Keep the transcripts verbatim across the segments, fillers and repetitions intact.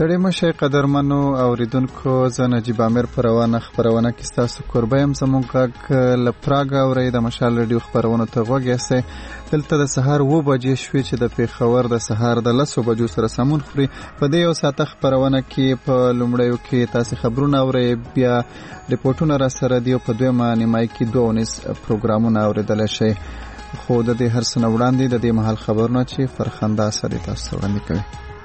ستړي مشه قدرمنو اوریدونکو، زه نجیب عامر په روانه خپرونه کې ستاسو کوربه یم. زموږ غږ له پراګ اورئ د مشال رادیو خپرونو ته غوږ یاستئ. دلته د سهار اوه بجې شوې چې د پېښور د سهار د لسو بجو سره سمون خوري. په دې یو ساعته خپرونه کې په لومړیو کې تاسې خبرونه اورئ، بیا ریپورټونه را سره دي او په دویمه نیمایي کې دوه اونیز پروګرامونه اورېدلی شئ. خو د دې هر څه نه وړاندې د دې مهال خبرونه چې فرخنده اسدي تاسو ته وړاندې کوي.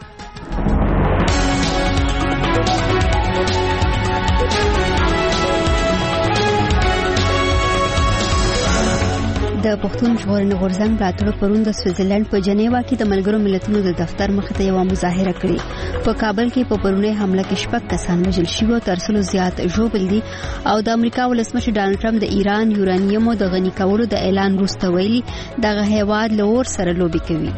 د پښتون ژغورنې غورځنګ ملاتړو پرون د سویټزرلند په جنیوا کې د ملګرو ملتونو د دفتر مخې ته یوه مظاهره کړې. په کابل کې په پرونی حمله کې شپږ کسان وژل شوي او تر سلو زیات ژوبل دي او د امریکا ولسمشر ډانلډ ټرمپ د ایران یورانیمو د غني کولو د اعلان وروسته ویلي دغه هیواد له اور سره لوبې کوي.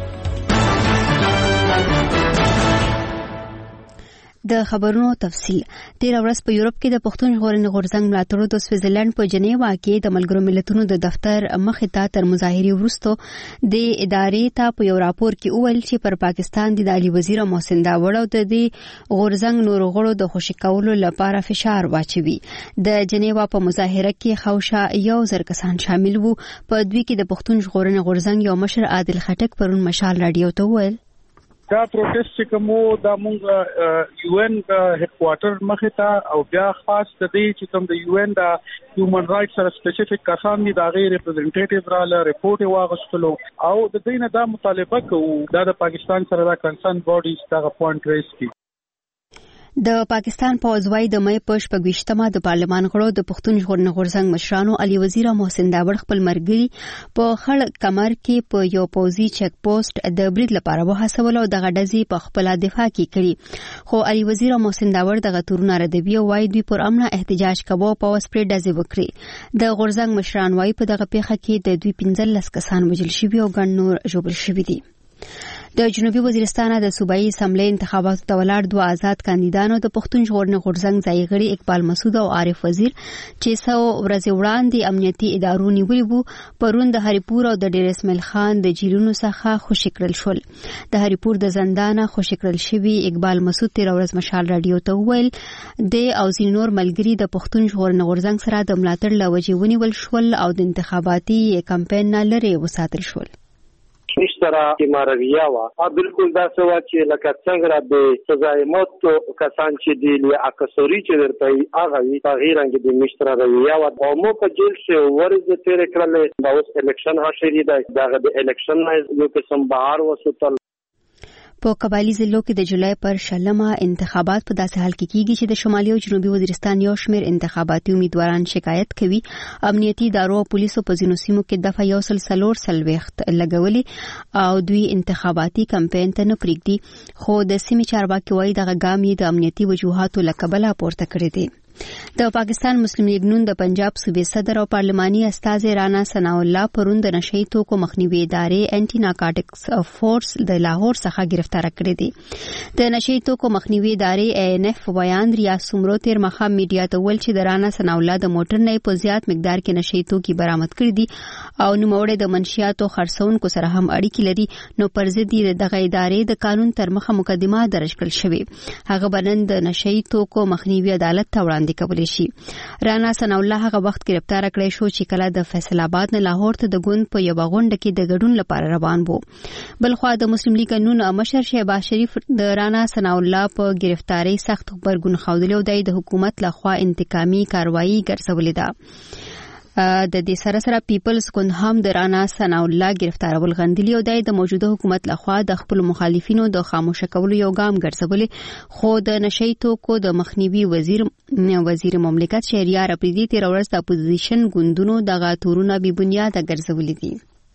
د خبرونو تفصیل. تیر ورځ په یورپ کې د پښتون ژغورنې غورځنګ ملاتړو د سویټزرلند په جنیوا کې د ملګرو ملتونو د دفتر مخې ته تر مظاهرې وروسته د ادارې ته په یو راپور کې وویل چې پر پاکستان د عالی وزیر محسن داوړ او د دې غورځنګ نورو غړو د خوشي کولو لپاره فشار واچوي. د جنیوا په مظاهره کې خوشا یو زر کسان شامل وو. په دوی کې د پښتون ژغورنې غورځنګ یو مشر عادل خټک پرون مشال رادیو ته وویل دا پروټیست چې کومو دا مونږ یو ان هډ کوارټر مخې ته او بیا خاص د دې چې کوم د یو ان د هیومن رائټس سره سپیسیفیک کسان دي دا غیر ریپرزنټیټیو راله ریپورت واغستلو او د دې نه دا مطالبه کوو دا د پاکستان سره دا کنسرن باډیز دا پوینټ ریس کی. د پاکستان پوځ وايي د مې په شپږویشتمه د پارلمان غړو د پښتون ژغورنې غورځنګ مشرانو علي وزیر محسن داوړ خپل مرګري په خړ کمر کې په یو پوځي چک پوسټ د برید لپاره وهڅول او د غډزي په خپل دفاع کې کړی. خو علي وزیر محسن داوړ دغه تورونه ردوي او وايي دوی پر امنه احتجاج کوي او پوځ پرې ډزې وکړي. د غورځنګ مشران وايي په دغه پیښه کې د دوی پنځلس کسان وژل شوي او ګڼ نور ژوبل شوي دي. د جنوبي وزیرستان د صوبایي اسمبلی انتخاباتو ته ولاړ دوه آزاد کاندیدانو د پښتون ژغورنې غورځنګ ځایي غړي اقبال مسعود او عارف وزیر چې څو ورځې وړاندې امنیتي ادارو نیولي وو پرون د هریپور او د ډیر اسماعیل خان د جیلونو څخه خوشي کړل شول. د هریپور د زندانه خوشي کړل شوي اقبال مسعود تیر ورځ مشال رادیو ته وویل د او ځینې نور ملګري د پښتون ژغورنې غورځنګ سره د ملاتړ له وجې ونیول شول او د انتخاباتي کمپاین نه لرې وساتل شول. مشترا تیمارویه وا بالکل دا سوا چې لکه څنګه را د سزای موت کسان چې دی له اکثری چې درته هغه وی تغیر انګ د مشترا رویه وا او مو په جیل شه ورزه تیر کړل دا اوس الیکشن هاشري دا دغه د الیکشن نه یو قسم بهار وسوتل. په قبایلی ضلعو کې د جولای پر شلمه انتخابات په داسې حال کې کیږي چې د شمالي او جنوبي وزیرستان یو شمېر انتخاباتي امیدواران شکایت کوي امنیتي ادارو او پولیسو په ځینو سیمو کې دفعه یو سل څلور څلوېښت لګولي او دوی انتخاباتي کمپاین ته نه پرېږدي. خو د سیمې چارواکي وایي دغه ګام یې د امنیتي وجوهاتو له کبله پورته کړی دی. د پاکستان مسلم لیگ نون د پنجاب صوبې صدر او پارلماني استازي رانا ثناء الله پرون د نشئی توکو مخنیوي ادارې انټي نارکوټکس فورس د لاهور څخه گرفتار کړی دی. د نشئی توکو مخنیوي ادارې اي ان اف بیان ریاض سمرو تیر مخام میډیا ته ول چې د رانا ثناء الله د موټر نه په زیات مقدار کې نشئی توکي برآمد کړی دي او نوموړی د منشیاتو خرڅونکو سره هم اړیکې لري نو پر ضد یې دغه ادارې د قانون تر مخه مقدمه درج کړل شوې. هغه بنن د نشئی توکو مخنیوي عدالت ته وړاندې کولی شي. رانا ثناء الله هغه وخت گرفتار کړی شو چې کله د فیصل آباد نه لاهور ته د ګوند په یو غونډه کې د ګډون لپاره روان وو. بلخوا د مسلم لیگ نون مشر شهباز شریف د رانا ثناء الله په گرفتاری سخت خبرګون خوندل او د حکومت لخوا انتقامي کاروایی ګرځولې ده. د دې سره سره پیپلز ګوند هم د رانا ثناء الله گرفتارول غندلي او د موجوده حکومت لخوا د خپل مخالفینو د خاموشه کولو یو ګام ګرځولې. خو د نشئی توکو د مخنیوي وزیر وزیر مملکت شهریار اپریدي تیر ورځ د اپوزیشن ګوندونو دغه تورونه بې بنیاده ګرځولې دي.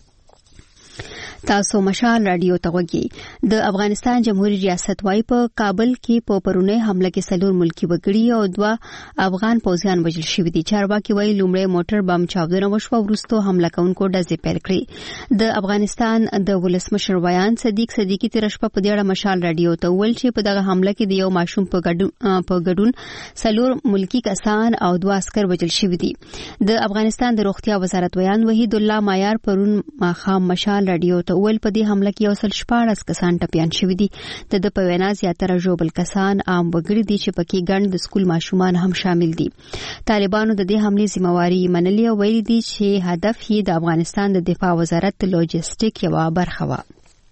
تاسو مشال رادیو ته وګورئ. د افغانستان جمهوریت ریاست وايي په کابل کې په پرونی حمله کې سلور ملکی وګړي او دوه افغان پوځیان وژل شوي دي. چارواکي وايي لومړی موټر بم چاودنه وشوه وروسته حمله کوونکو ډزې پیل کړې. د افغانستان د ولسمشر بیان صدیق صدیقي تیر شپه په دې اړه مشال رادیو ته ویل چې په دغه حمله کې د یو ماشوم په ګډون سلور ملکی کسان او دوه عسكر وژل شوي دي. د افغانستان د روغتیا وزارت بیان وحید الله مایار پرون ماخام مشال رادیو ته اول په دې حمله کې یو سل شپاړس کسان ټپیان شوي دي. د د په وینا زیاتره ژوبل کسان عام وګړي دي چې پکې ګڼ د سکول ماشومان هم شامل دي. طالبانو د دې حملې ذمہواری منلې او ویلي دي چې هدف یې د افغانستان د دفاع وزارت د لوجستیک یوه برخه وه.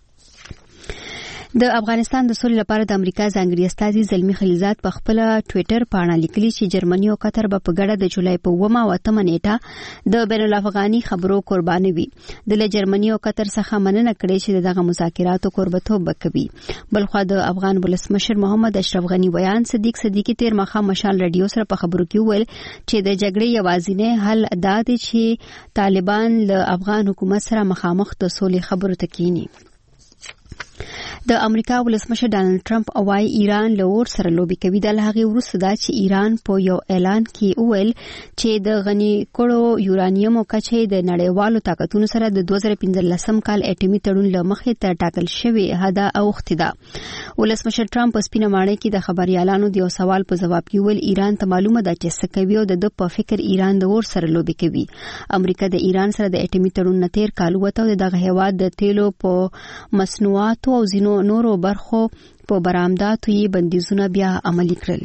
د افغانستان د سولې لپاره د امریکا ځانګړي استازي زلمی خلیلزاد په خپل ټوئیټر باندې لیکلي چې جرمني او قطر به په ګډه د جولای په اوومه او اتمه نیټه د بین الافغاني خبرو قرباني وي. د جرمني او قطر څخه مننه کړې چې دغه مذاکراتو قربتوب وکوي. بلخو د افغان ولسمشر محمد اشرف غنی بیان صدیق صدیقی تیر مخه مشال رادیو سره په خبرو کې ویل چې د جګړې یوازینی حل دا دی چې طالبان له افغان حکومت سره مخامخ د سولې خبرو ته کینی. د امریکا ولسمشر ډانلډ ټرمپ اوای ایران له اور سره لوبي کوي. د هغه وروسته دا چې ایران په یو اعلان کې وویل چې د غني کړو یورانیم او کچې د نړیوالو طاقتونو سره د دوه زره پنځلسم کال اټومي تړون له مخې ته ټاکل شوی هدا اوختي ده. ولسمشر ټرمپ په سپینه ماڼۍ کې د خبريالانو د یو سوال په جواب کې ویل ایران ته معلومه ده چې څه کوي او د په فکر ایران د اور سره لوبي کوي. امریکا د ایران سره د اټومي تړون نه تیر کال وته او دغه هیواد د تیلو په مصنوعاتو او زینو نورو برخو په برآمداتو یې بندیزونه بیا عملي کړل.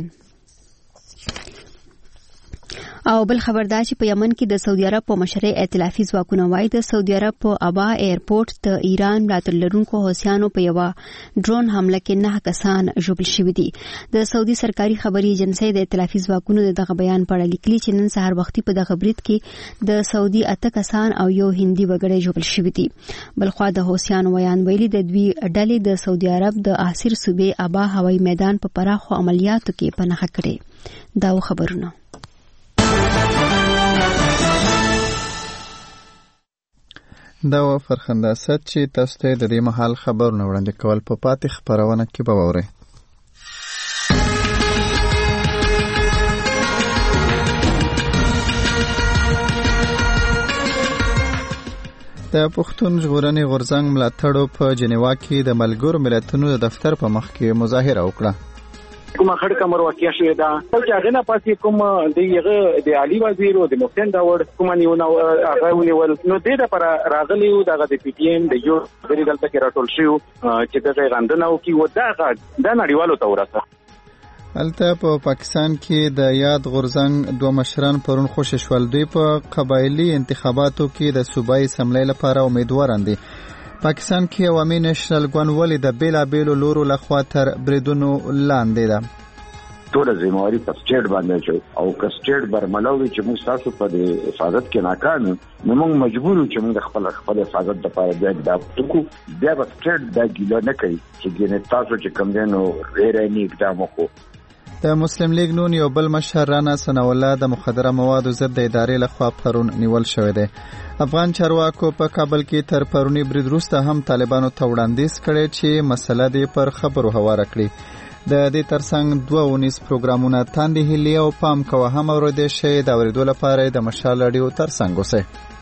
او بل خبردار چې په یمن کې د سعودي عرب په مشرۍ ائتلافي ځواکونه وایي د سعودي عرب په ابا ایرپورټ د ایران ملاتړ لرونکو حوثیانو په یو ډرون حمله کې نه کسان ژوبل شوي دي. د سعودي سرکاري خبري ایجنسۍ د ائتلافي ځواکونو دغه بیان په اړه لیکلي چې نن سهار وختي په دغه برید کې د سعودي اته کسان او یو هندي وګړی ژوبل شوي دي. بلخو د حوثیانو بیان ویلي د دوی ډلې د سعودي عرب د احصر صوبې ابا هوایي میدان په پراخو عملیاتو کې پناه کړې. دا خبرونه دا و فرخنده ست چې تاسو ته د دې مهال خبرونه وړاندې کول په پاتې خبرونه کې به واورئ. د پښتون ژغورنې غورځنګ ملاتړو په جنیوا کې د ملګرو ملتونو د دفتر په مخ کې مظاهره وکړه. کومه خړ کمر واقع شوې ده چې هغه نه پاتې کوم د یغه د علي وزیر او د محسن داوود کومه نیونه هغه ونیول نو د لپاره راغلی او دغه د پی ټی ایم د یو غری دلته کې راټول شو چې دغه غندنه او کې و دغه د نړیوالو تورسه. البته په پاکستان کې د یاد غورځنګ دوه مشران پرون خوشی شول. دوی په قبایلی انتخاباتو کې د صوبایي سملې لپاره امیدواران دي. پاکستان کې عوامي نېشنل ګوند ولې د بیلابېلو لورو لخوا تر بریدونو لاندې ده. ټول ذمہواری په سټیټ باندې شو او که سټیټ برملوي چې موږ تاسو په دې حفاظت کې ناکام نو موږ مجبور یو چې موږ خپل خپل حفاظت لپاره بیا د ټکو بیا په سټیټ د ګیله نه کوي چې ګینه تاسو چې کوم دینو ریرانی اقدام وکړو. د مسلم لیگ نون یو بل مشر رانا ثناء الله د مخدره موادو ضد د ادارې لخوا پرون نیول شوی دی. افغان چارواکو په کابل کې تر پرونی برید وروسته هم طالبانو ته وړاندیز کړی چې مسله دې پر خبرو هواره کړي. د دې ترڅنګ دوه ونیس پروګرامونه تاندې هلي او پام کوه هم اورېدې شي د اورېدو لپاره د مشال رادیو ترڅنګ اوسئ.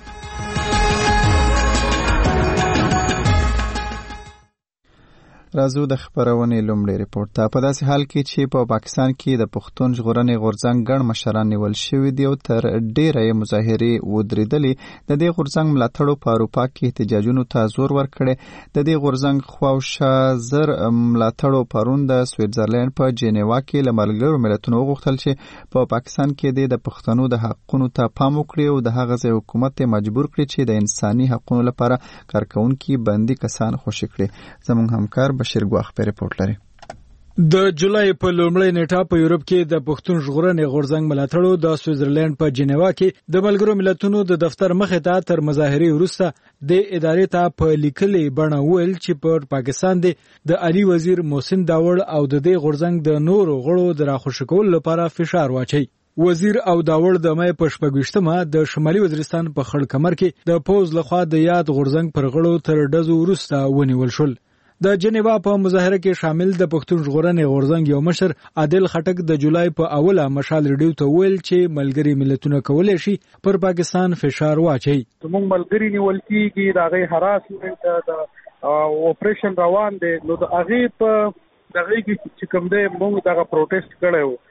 راځو د خبرونې لومړی ریپورت ته. په داسې حال کې چې په پاکستان کې د پښتون ژغورنې غورځنګ ګڼ مشران نیول شوي دي او تر ډیره یې مظاهرې ودرېدلې. د دې غورځنګ ملاتړو په اروپا کې احتجاجونو ته زور ورکړی. د دې غورځنګ خواوشا زر ملاتړو پرون د سویټزرلند په جنیوا کې له ملګرو ملتونو وغوښتل چې په پاکستان کې د پښتنو د حقونو ته پام وکړي او د هغه ځای حکومت ته مجبور کړي چې د انساني حقونو لپاره کارکونکي بندي کسان خوشي کړي. زموږ همکار شرګواخ په ریپورت لري. د جولای په لومړۍ نیټه په یورپ کې د پښتون ژغورنې غورځنګ ملاتړو د سویټزرلند په جنیوا کې د ملګرو ملتونو د دفتر مخې ته تر مظاهرې وروسته د ادارې ته په لیکلي بڼه ویل چې په پاکستان د علي وزیر محسن داوود او د دې غورځنګ د نورو غړو د راخوشي کولو لپاره فشار واچي. وزیر او داوود د مې په شپږویشتمه د شمالي وزیرستان په خړ کمر کې د پوز لخوا د یاد غورځنګ پر غړو تر ډزو وروسته ونیول شول. د جنیوا په مظاهره کې شامل د پښتون ژغورنې غورځنګ یو مشر عادل خټک د جولای په اوله مشال ریډیو ته ویل چې ملګری ملتونه کولای شي پر پاکستان فشار واچي. موږ ملګری نیول کیږي د هغه هراسمنت د اپریشن روان دي نو د هغه په دغه کې چې کوم دی موږ دغه پروټیسټ کړو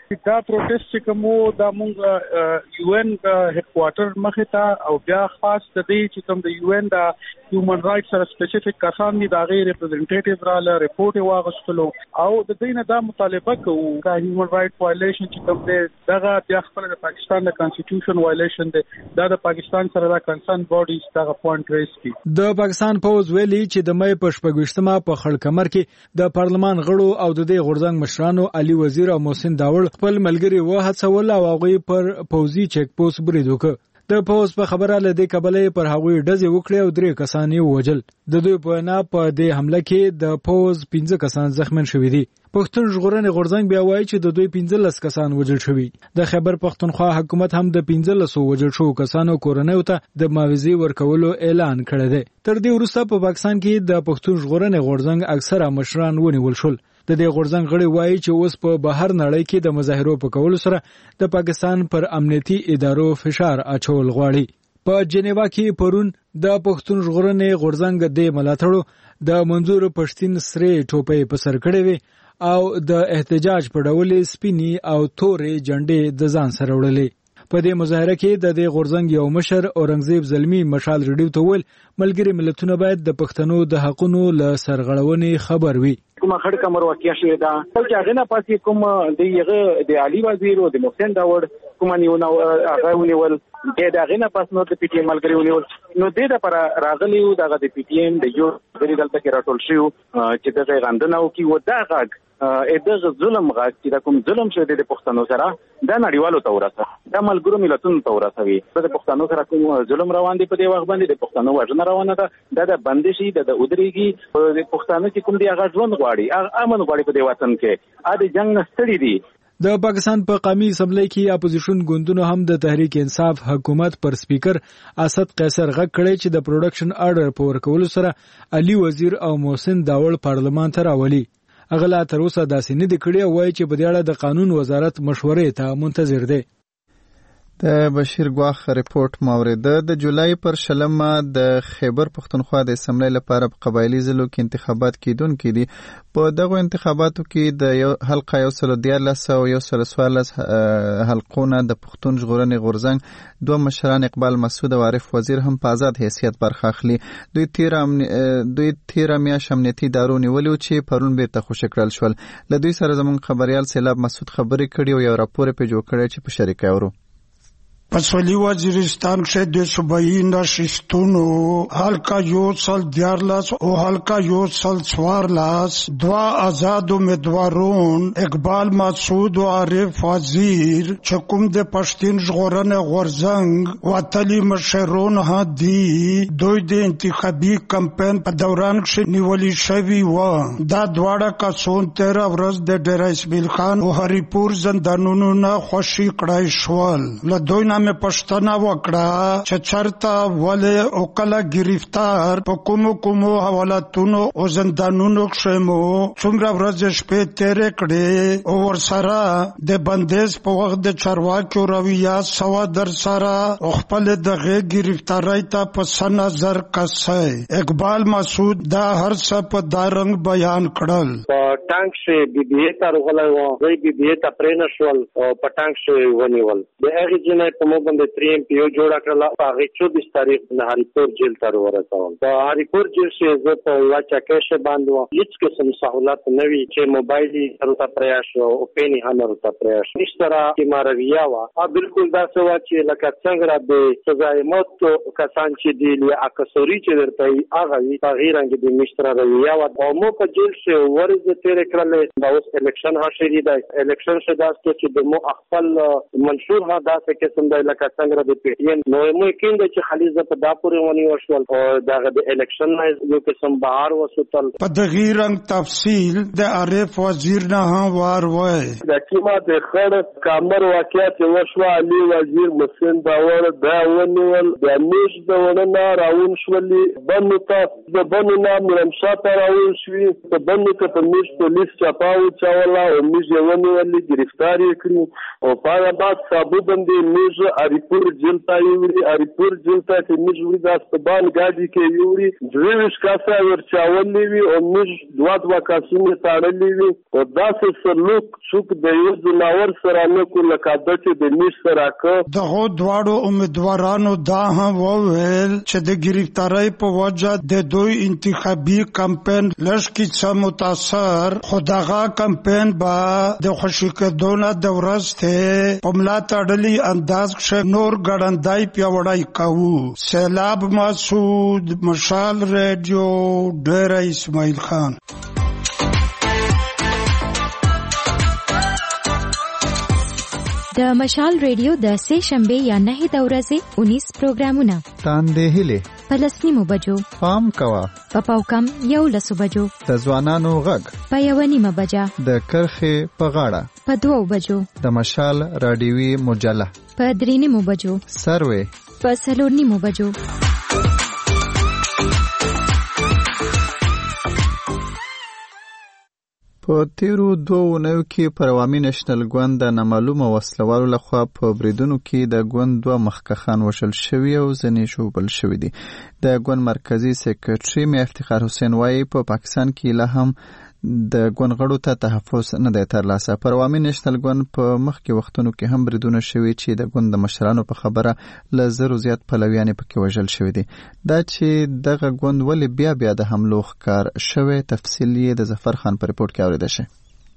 دا پروټیست چې کومو دا مونږ یو ان هډ کوارټر مخه ته او بیا خاص د دې چې کوم د یو ان د هیومن رائټس سره سپیسیفیک کسان دي دا غیر ریپرزنټیټیو را ل ریپورت واغستلو او د دې نه دا مطالبه کوو دا هیومن رائټ وایلیشن چې کوم دی دغه د خپل د پاکستان د کانسټیټیوشن وایلیشن دی دا د پاکستان سره د کنسرن باډیز دغه پوینټ ریس کی د پاکستان پوز ویلي چې د مې په شپږشتمه په خړکمر کې د پارلمان غړو او د دې غورځنګ مشرانو علي وزیر او محسن داوړ خپل ملګری وهڅول او هغه پر پوزي چیک پوسټ برید وکړ د پوز په خبره لدې کبلې پر هغوی ډزې وکړې او درې کسان یې ووجل د دوی په نه په دې حمله کې د پوز پنځه کسان زخمن شوي دي پښتون ژغورنې غورځنګ بیا وایي چې د دوی پنځلس کسان وجل شوي د خیبر پښتونخوا حکومت هم د پنځلس وجل شوو کسانو کورنۍ ته د معاوضې ورکولو اعلان کړی دی تر دې وروسته په پاکستان کې د پښتون ژغورنې غورځنګ اکثره مشران ونیول شول د دې غورځنګ غړي وایي چې اوس په بهر نړۍ کې د مظاهرو په کولو سره د پاکستان پر امنیتي ادارو فشار اچول غواړي په جنیوا کې پرون د پښتون ژغورنې غورځنګ د ملاتړو د منظور پښتين سره ټوپې په سر کړې وي او د احتجاج په ډول سپینی او تورې جنډې د ځان سره وړلې په دې مظاهره کې د دې غورځنګ یو مشر اورنګزیب زلمی مشال ریډیو ته ویل ملګری ملتونه باید د پښتنو د حقونو له سرغړونې خبر وي کومه خړ کمر واقع شوې ده چې هغه نه پاتې کوم د یغه د علي وزیر او د محسن داوړ کومه نیونه هغه ونیول د هغه نه پاس نو د پی ټی ایم ملګری ونیول نو د دې پر راغلی او دغه د پی ټی ایم د یو غری دلته کې راټول شو چې د غندنه او کې و دا غږ ا دغه ظلم غږ چې د کوم ظلم شوی د پښتنو سره د نړیوالو تورسه د ملګرو ملتونو تورسوي د پښتنو سره کوم ظلم روان دي په دې وخت باندې د پښتنو وژنه روانه ده د بندشي د ودرېږي د پښتنو چې کوم دی هغه ژوند غواړي امن غواړي په دې وطن کې ا د جنگ نستړي دي د پاکستان په قومي اسمبلی کې اپوزیشن ګوندونو هم د تحریک انصاف حکومت پر سپیکر اسد قیصر غږ کړی چې د پروډکشن آرډر په ورکولو سره علي وزیر او محسن داوړ پارلمان ته راولي اغلا تر اوسه داسې نه دی کړی وایي چې په دې اړه د قانون وزارت مشورې ته منتظر دی د بشیر ګواخ ریپورت مورده د جولای پر شلمه د خیبر پښتونخوا د اسمبلی لپاره په قبایلی ضلعو کې انتخابات کیدونکي دي په دغه انتخاباتو کې د یو حلقه یو سل دیارلس او یو سل څوارلس حلقونه د پښتون ژغورنې غورځنګ دوه مشران اقبال مسعود او عارف وزیر هم په آزاد حیثیت برخه اخلي دوی تیر دوی تیر میاشت امنیتي ادارو نیولي چې پرون بیرته خوشی کړل شول له دوی سره زموږ خبريال سیلاب مسعود خبرې کړي او یو راپور په جوړ کړی چې په شریکه ورو پسولی وزیرستان کې د صوبایي نشستونو حلقه یو سل دیارلس او حلقه یو سل څوارلس دوا آزاد امیدوارون اقبال مسعود او عارف وزیر چې کوم د پښتون ژغورنې غورځنګ وتلی مشرون هدي دوی د انتخابي کمپاین په دوران کې نیولې شوی و دا دواړه کسان تر ورځ د ډیر اسماعیل خان او هریپور زندانونو نه خوشي کړای شول له دوی مې پښتنه وکړه چې چرته ولې او کله گرفتار په کومو کومو حوالاتونو او زندانونو کې مو څومره ورځې شپې تیرې کړې او ورسره د بندیز په وخت د چارواکو رویه سوا در سره او خپل دغه گرفتاری ته په نظر کسه اقبال مسعود دا هر څه په دارنګ بیان کړل په ټانک شي بي بي ته راغلی و دوی بي بي ته پرېنشول او په ټانک شي ونیول د هغه جنې په مو باندې تری ام پی او جوړ کړل هغه چوبیس تاریخ د هریپور جیل ته ورسول په هریپور جیل کې زه په یو چکه باندې هیڅ قسم سہولت نه وی چې موبایل ورته پریاش او پینی هم ورته پریاش نشتره چې مارویه وا بالکل دا څه چې لکه څنګه را د سزای موت کسان چې دی له اکثری چې درته هغه وی تغیر انګ د مشتره رویه وا او مو په جیل کې ورزه تیر کړل دا اوس الیکشن هاشري دا الیکشن شدا چې د مو خپل منشور ها دا څه قسم د لکه څنګه د پی ټی ایم نو مو کېند چې خلیزه په داپورې ونی وشول او دغه د الیکشن نه یو قسم بهار وسوتل په دغه رنګ تفصیل د عارف وزیر نه وار وای د کیما د خړ کامر واقعیت وشو علي وزیر محسن داوړ دا ونیول د میش د ونه راون شولي بنو ته د بنو نام رمشاته راون شوی د بنو ته په میش پولیس چاپاو چاولا او میش ونیول گرفتاری کړو او په بعد صابو باندې میش اریپور جیل ته یوړي اریپور جیل ته چې موږ وړي د استبان ګاډي کې یوړي دویش کاسه ورچاولې وي او موږ دوه دوه کاسونه تاړلې وي او داسې سلوک څوک د یو ځناور سره نه کو لکه د چې د نش سره کا دغه دواړو امیدوارانو دا هم وویل چې د گرفتاری په وجه د دوی انتخابي کمپاین لږ څه متاثر خو دغه کمپاین با د خوشی کېدونه د ورځ ته په ملا تړلي انداز کې نور ګړندای پیوړای کوو. سیلاب مسعود، مشال ریډیو، ډیره اسماعیل خان. د مشال ریډیو د سه شنبه یا نه د ورځې اونیس پروګرامونه تاندې هلي پلسنی مو بجو پام کوا په پاوکم یو لسو بجو د ځوانانو غږ په یو نیمه بجا د کرخه په غاړه په دوو بجو د مشال رادیوي مجله په درې نیمه بجو سروي په څلور نیمه بجو. په تیرو دوه اونیو کې پر عوامي نېشنل ګوند د نامعلومه وسلوالو لخوا په بریدونو کې د ګوند دوه مخکښان وژل شوي او ځینې ژوبل شوي دي. د ګوند مرکزي سکرټري میا افتخار حسین وایي په پا پاکستان کې لا هم د ګوند غړو ته تحفظ نه دی ترلاسه. پر عوامي نېشنل ګوند په مخکې وختونو کې هم بریدونه شوي چې د ګوند د مشرانو په خبره له زرو زیات پلویان پکې وژل شوي دي. دا چې دغه ګوند ولې بیا بیا د حملو ښکار شوی تفصیل یې د ظفر خان په ریپورت کې اورېدل شي.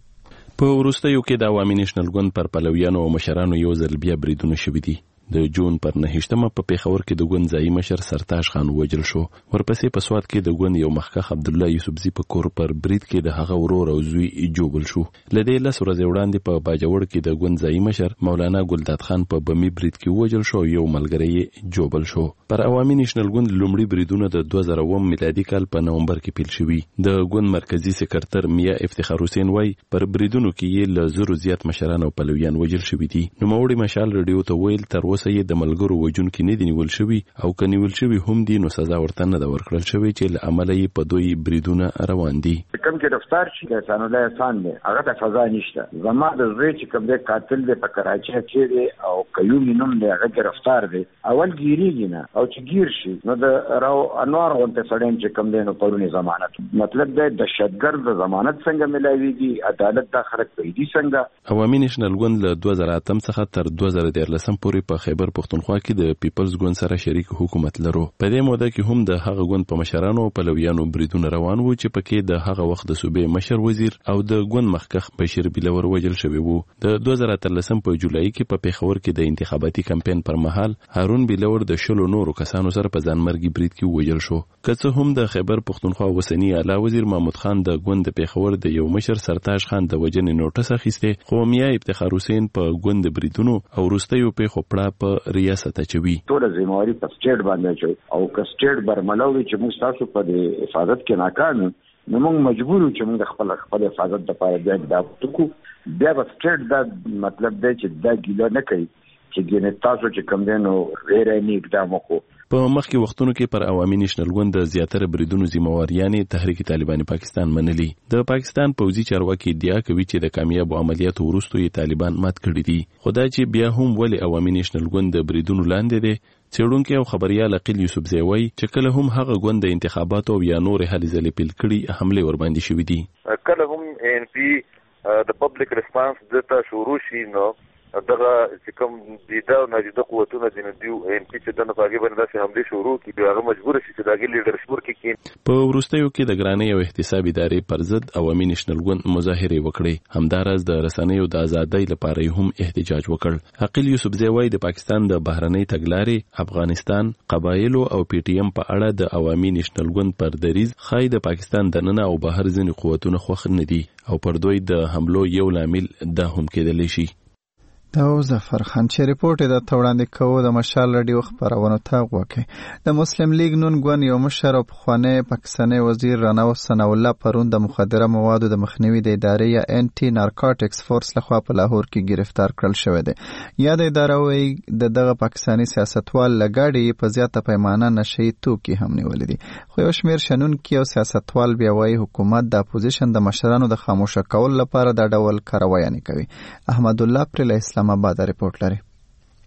په وروستیو کې د عوامي نېشنل ګوند پر پلویانو او مشرانو یو ځل بیا بریدونه شوي دي. د جون پر نهشتمه په پیښور کې د ګوند ځایي مشر سرتاج خان وژل شو. ورپسې په سوات کې د ګوند یو مخکښ عبدالله یوسفزي په کور پر برید کې د هغه ورور او زوی جوبل شو. لدې لس ورځې وړاندې په باجوړ کې د ګوند ځایي مشر مولانا ګلداد خان په بمي برید کې وژل شو، یو ملګری جوبل شو. پر عوامي نېشنل ګوند لومړي بریدونه د دوه زره اووه میلادي کال په نومبر کې پیل شوي. د ګوند مرکزي سکرټر میا افتخار حسین وایي پر بریدونو کې یې له زرو زیات مشران او پلویان وژل شوي دي. نوموړي مشال رادیو ته ویل تر اوسه یې د ملګرو وژونکي نه دي نیول شوي او که نیول شوي هم دي نو سزا ورته نه ده ورکړل شوې چې له امله یې په دوی بریدونه روان دي. کوم چې رفتار شي د احسان الله احسان دی هغه ته سزا نشته. زما د زوی چې کوم دی قاتل دی په کراچۍ کې دی او قیومي نوم دی هغه رفتار دی اول ګیریږي نه او چې ګیر شي نو د راو انوار غونډه سړی چې کوم دی نو پرونی ضمانت مطلب دی د شتګر د ضمانت څنګه ملایويږي عدالت د خلک په دې څنګه. عوامي نېشنل ګوند له دوه زره اتم څخه تر دوه زره دیارلسم پورې په خیبر پښتونخوا کې د پیپلز ګوند سره شریک حکومت لرو. په دې موده کې هم د هغه ګوند په مشرانو او پلویانو بریدونه روان وو چې پکې د هغه وخت د صوبې مشر وزیر او د ګوند مخکښ بشیر بلور وژل شوی وو. د دوه زره اتلسم په جولای کې په پیښور کې د انتخاباتي کمپاین پر مهال هارون بلور د شلو نورو کسانو سره په ځانمرګي برید کې وژل شو. که څه هم د خیبر پښتونخوا اوسنی اعلی وزیر محمود خان د ګوند د پیښور د یو مشر سرتاج خان د وژنې نوټس اخیسته، خو میا افتخار حسین په ګوند بریدونو او وروستیو پیښو پړه په ریاست اچوي. ټول ځمواري په سټیټ باندې چوي او که سټیټ برملوي چې موږ تاسو په حفاظت کې ناکام نو موږ مجبور یو چې موږ خپل خپل حفاظت لپاره بیا دا وکړو. بیا په سټیټ دا مطلب دی چې دا ګیله نه کوي چې ګینه تاسو چې کوم دینو ریره نه اقدام وکړو. په مخکې وختونو کې پر عوامي نېشنل ګوند د زیاتره بریدونو ذمہواریانې تحریک طالبان پاکستان منلي. د پاکستان پوځي چارواکي ادعا کوي چې د کامیابو عملیاتو وروسته یې طالبان مات کړي دي. خدای چې بیا هم ولې عوامي نېشنل ګوند د بریدونو لاندې دی. څېړونکی او خبريال عقیل یوسفزی وایي چې کله هم هغه ګوند د انتخاباتو یا نور هلې ځلې پیل کړي حمله ور باندې شوې دي. کله هم ان پی د پبلک ریسپانس دته شروع شي نو دغه چې کوم دیده او ناجیده قوتونه دي نو دیو ان پی چې دغه باغې باندې داسې حمله شروع کړي هغه مجبور شي چې دغه لیډرشپ ورکړي. په وروستیو کې د ګرانۍ او احتساب ادارې پر ضد عوامي نېشنل ګوند مظاهرې وکړې. همداراز د رسنیو د ازادۍ لپاره هم احتجاج وکړ. عقیل یوسفزی وایي د پاکستان د بهرنۍ تګلارې افغانستان قبایلو او پی ټی ایم په اړه د عوامي نېشنل ګوند پر دریز خای د پاکستان دننه او بهر ځینې قوتونه خوښ نه دي او پر دوی د حملو یو لامل دا هم کېدلی شي. دا ظفر خان چې ریپورت د توړاندې کوو د مشال رادیو خبرونه ته وکړي. د مسلم لیگ نون ګوند یو مشر او پخوانی پاکستاني وزیر رانا ثناء الله پرون د مخدره موادو د مخنیوي د ادارې یا انټي نارکوټکس فورس لخوا په لاهور کې گرفتار کړل شوی دی. یا د ادارې وایي د دغه پاکستاني سیاستوال لګاډي په زیاته پیمانه نشئی توکي هم نیولې دي. خو یو شمیر شنونکي او سیاستوال بیا وایي حکومت د اپوزیشن د مشرانو د خاموشه کول لپاره د ډول کاروایي کوي. احمد الله پر اسلام آباد ریپورت لري.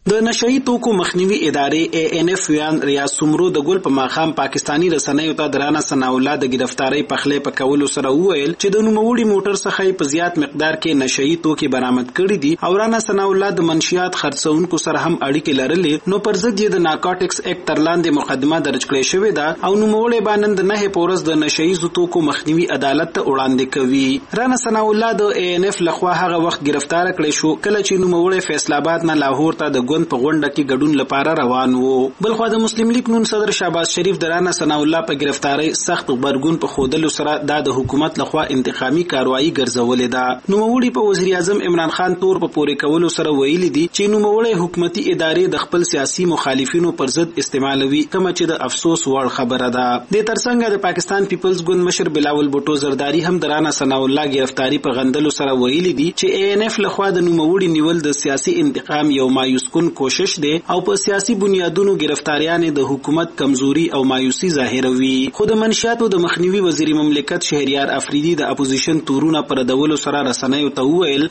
د نشئی توکو مخنیوي ادارې ای ان اف ویان ریاض سمرو د ګل په ماخام پاکستانی رسنیو ته درانه ثنا الله د گرفتاری په خله په کولو سره وویل چې د نوموړي موټر څخه په زیات مقدار کې نشئی توکي برآمد کړي دي او رانا ثنا الله د منشیات خرڅونکو سره هم اړیکې لرلې نو پر ضد یې د نارکوټکس اکټ تر لاندې مقدمه درج کړې شوې ده او نوموړي باندې د نه پورس د نشئی توکو مخنیوي عدالت ته وړاندې کوي. رانا ثنا الله د ای ان اف لخوا هغه وخت گرفتار کړی شو کله چې نوموړي فیصل آباد نه لاهور ته د ګوند په غونډه کې ګډون لپاره روان وو. بلخو د مسلم لیگ نون صدر شهباز شریف د رانا ثنا الله په گرفتاری سخت غبرګون په خودلو سره د حکومت لخوا انتقامي کاروایی ګرځولې ده. نوموړي په وزیر اعظم عمران خان تور په پورې کولو سره ویلي دي چې نوموړي حکومتي ادارې د خپل سیاسي مخالفینو پر ضد استعمالوي کوم چې د افسوس وړ خبره ده. د ترڅنګ د پاکستان پیپلز ګوند مشر بلاول بوټو زرداری هم د رانا ثنا الله گرفتاری په غندلو سره ویلي دي چې ای ان اف لخوا د نوموړي نیول د سیاسي انتقام یو مایوس کن کوشش دی او په سیاسي بنیادونو گرفتاریانې د حکومت کمزوري او مایوسی ظاهروي. خو د منشیاتو د مخنیوي وزیر مملکت شهریار افریدي د اپوزیشن تورونه پر دولو سره رسنیو ته وویل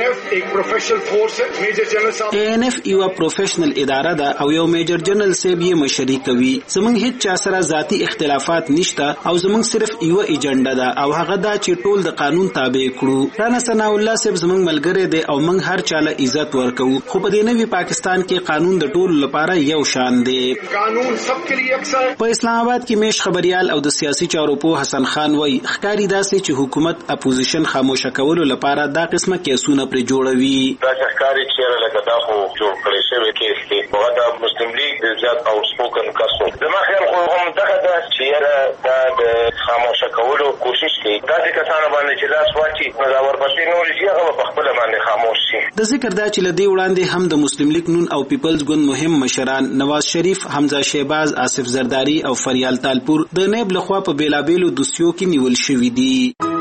ای ان اف یو پروفیشنل اداره ده او یو میجر جنرال صاحب یې مشري کوي. زمونږ هیڅ چا سره ذاتی اختلافات نشته او زمونږ صرف یو ایجنډا ده او هغه دا چې ټول د قانون تابع کړو. رانا ثنا الله صاحب زمونږ ملګری دی او موږ هر چاله عزت ورکو خو په دې نوي پاکستان کې قانون د ټولو لپاره یو شان دی. قانون سب کے لیے یکساں. په اسلام آباد کې میش خبريال او د سیاسي چارو په حسن خان وای ښکاری داسې چې حکومت اپوزیشن خاموشه کولو لپاره دا قسمه کیسونه پر جوړوي. دا ښکاری چې لکه دا خو جوړ کړی شوی کیس دی هغه د مسلم لیگ د زیات او سپوکن کاسو د ما خیر خو هم دغه د چې دا د خاموشه کولو کوشش کوي. دا د کسانو باندې چې لاس واچي نو دا ورپسې نور شي هغه په خپل باندې خاموش شي. د ذکر دا چې لدی وړاندې هم د مسلم لیگ نون او پیپلز ګوند مهم مشران نواز شریف، حمزه شهباز، آصف زرداری او فریال تالپور د نیب لخوا په بیلابیلو دوسیو کې نیول شوی دي.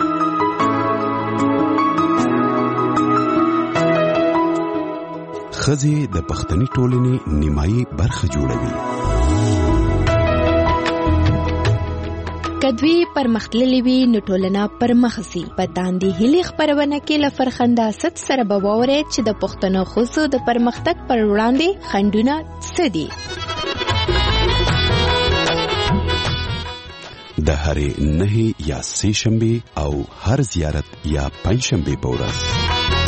خزي د پښتني ټولنې نیمایي برخه جوړوي. کدوی پرمختللی وی نو ټولنه پرمخسي پتاندي هلي خبرونه کې لفرخنده ست سره بووره چې د پښتنو خصو د پرمختګ پر وړاندې خندونه سدي. د هرې نه یا سه شنبه او هر زیارت یا پنځ شنبه په ورځ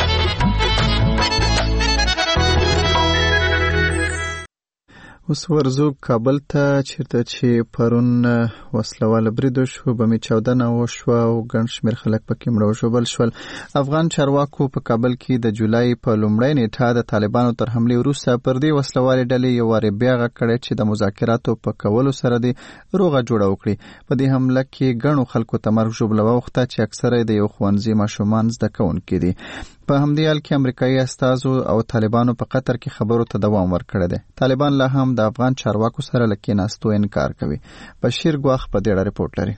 اوس ورزو کابل ته چیرته چې پرون وسلواله برید وشو بمې چاودنه وشوه او ګڼ شمېر خلک پکې مړه وژوبل شول. افغان چارواکو په کابل کې د جولای په لومړۍ نیټه د طالبانو تر حملې وروسته پر دې وسلوالې ډلې یو وارې بیا غږ کړی چې د مذاکراتو په کولو سره دې روغه جوړه وکړي. په دې حمله کې ګڼو خلکو ته مرګ ژوبله واوښته چې اکثره د یو ښوونځي ماشومان زده کوونکي دي. په همدې حال کې امریکایي استازو او طالبانو په قطر کې خبرو ته دوام ورکړی دی. طالبان لا هم د افغان چارواکو سره له کېناستو انکار کوي. بشیر ګواخ په دې اړه رپورټ لري.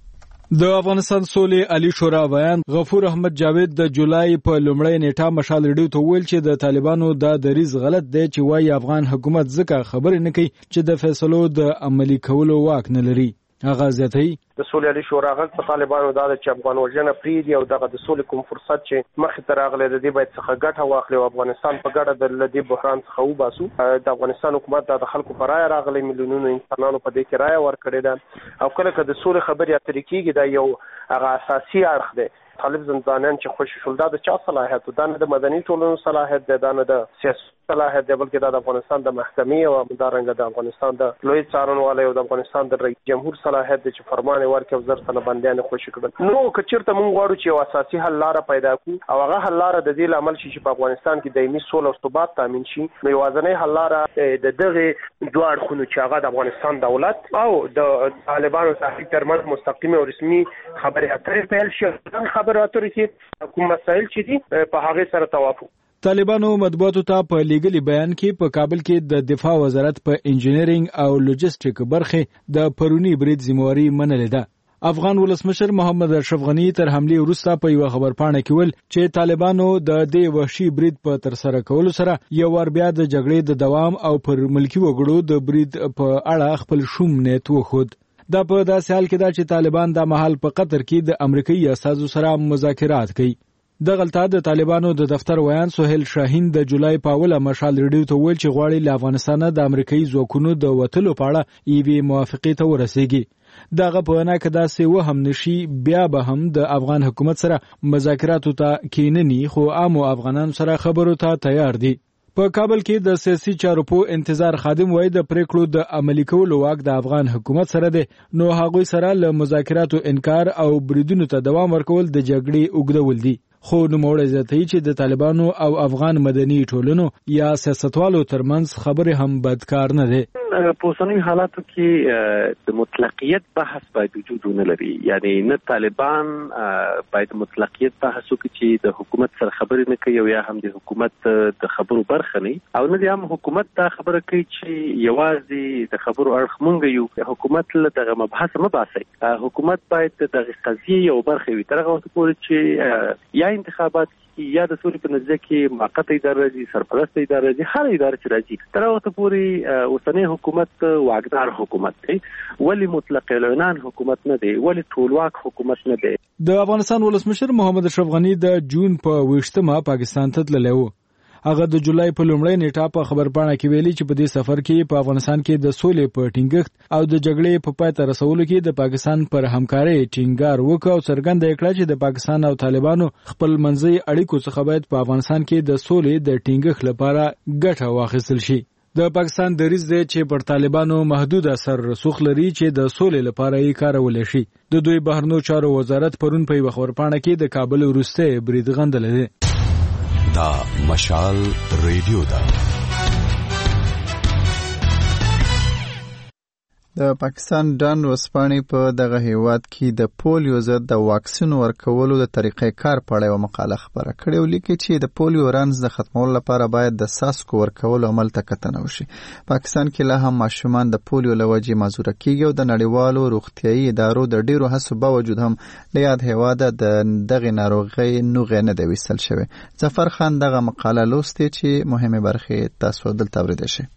د افغانستان سولې علي شورا بیان غفور احمد جاوید د جولای په لومړۍ نیټه مشال ریډیو ته ویل چې د طالبانو د دریز غلط دی چې وايي افغان حکومت ځکه خبرې نه کوي چې د فیصلو د عملي کولو واک نه لري. هغه زیاتوي د سولې علي شورا غږ په طالبانو دا چې افغان وژنه پریدي او دغه د سولې کوم فرصت چې مخې ته راغلی د دې باید څخه ګټه واخلي او افغانستان په ګډه د لدی بحران څخه وباسو. د افغانستان حکومت د خلکو په رایه راغلی میلیونونو انسانانو په دې کې رایه ورکړې ده او کله کله د سولې خبرې اترې کېږي دا یو هغه اساسي اړخ دی. طالب زندانیان چې خوشی شول دا د چا صلاحیت دا نه د مدني ټولنو صلاحیت دی دا نه د سیاسي صلاحیت دی بلکې دا د افغانستان د محکمې او همدارنګه د افغانستان د لوی څارنوالۍ او د افغانستان د رئیس جمهور صلاحیت دی چې فرمان یې ورکړي او زر تنه بندیان خوشي کړل. نو که چېرته موږ غواړو چې یو اساسي حل لاره پیدا کړو او هغه حل لاره د دې لامل شي چې په افغانستان کې دایمي سوله او ثبات تامین شي نو یوازینۍ حل لاره د دغه دوه اړخونو چې هغه د افغانستان دولت او د طالبانو تحریک ترمنځ مستقیم او رسمي خبرې اترې پیل شي. خبرې اترې کې کوم مسایل چې دي په هغه سره توافق. طالبانو مطبوعاتو ته په لیګلي بیان کې په کابل کې د دفاع وزارت په انجینرینګ او لوجستیک برخه د پرونی برید ذمہواری منلې ده. افغان ولسمشر محمد اشرف غنی تر حمله وروسته په یو خبرپاڼه کې ویل چې طالبانو د دې وحشي برید په تر سره کولو سره یو ور بیا د جګړې د دوام او پر ملکی وګړو د برید په اړه خپل شوم نیت وخود. دا په داسې حال کې دا چې طالبان د محل په قطر کې د امریکایي استازو سره مذاکرات کوي. د غلطه د طالبانو د دفتر ویان سهیل شاهین د جولای په اوله مشال ریډیو ته ویل چې غواړي له افغانستانه د امریکایي ځواکونو د وټلو په اړه ایوي موافقه ته ورسیږي. دغه په وینا کې داسې و هم نشي بیا به هم د افغان حکومت سره مذاکراتو ته کیننی خو عام افغانانو سره خبرو ته تیار دي. په کابل کې د سیاسي چارو په انتظار خادم وای د پریکړو د عملي کولو واک د افغان حکومت سره دی، نو هغوی سره له مذاکراتو انکار او بریدونو ته دوام ورکول د جګړې اوږدول دي. خو نوموړی زیاتوي چې د طالبانو او افغان مدني ټولنو یا سیاستوالو ترمنځ خبرې هم بدکار نه دي. په اوسنیو حالاتو کې د مطلقیت بحث باید وجود ونه لري، یعنی نه طالبان باید مطلقیت بحث وکړي چې د حکومت سره خبرې نه کوي او یا هم د حکومت د خبرو برخه نه، او نه د هم حکومت دا خبره کوي چې یوازې د خبرو اړخ مونږ یو. حکومت له دغه مبحث مه باسي، حکومت باید دغه قضیې یو برخه وي تر هغه وخت پورې چې یا انتخابات یا د سولې په نتیجه کې موقته اداره راځي، سرپرست اداره راځي، هر اداره چې راځي تر هغه وخت پورې اوسنی حکومت واکدار حکومت دی، ولی مطلق العنان حکومت نه دی، ولی ټولواک حکومت نه دی. د افغانستان ولسمشر محمد اشرف غنی د جون په ویشتمه پاکستان ته تللی و. هغه د جولای په لومړۍ نیټه په خبرپاڼه کې ویلي چې په دې سفر کې په افغانستان کې د سولې په ټینګښت او د جګړې په پای ته رسولو کې د پاکستان پر همکارۍ ټینګار وکړ او څرګنده کړه چې د پاکستان او طالبانو خپل منځي اړیکو څخه باید په افغانستان کې د سولې د ټینګښت لپاره ګټه واخیستل شي. د پاکستان دریځ دی چې پر طالبانو محدود اثر رسوخ لري چې د سولې لپاره یې کارول شي. د دوی بهرنیو چارو وزارت پرون په یوه خبرپاڼه کې د کابل وروستی برید غندلی دی. دا مشال ریډیو ده. د پاکستان ډان وسپانې په دغه هیواد کې د پولیو ضد د واکسین ورکولو د طریقې کار په اړه یوه مقاله خپره کړې او لیکي چې د پولیو رنځ د ختمولو لپاره باید د څاڅکو ورکولو عمل ته کتنه وشي. پاکستان کې لا هم ماشومان د پولیو له وجې معذوره کیږي او د نړیوالو روغتیایي ادارو د ډیرو هڅو باوجود هم له یاد هیواده د دغې ناروغۍ نوغې نه دی ویستل شوی. ظفر خان دغه مقاله لوستې چې مهمه برخې تاسو دلته اوریدئ شئ.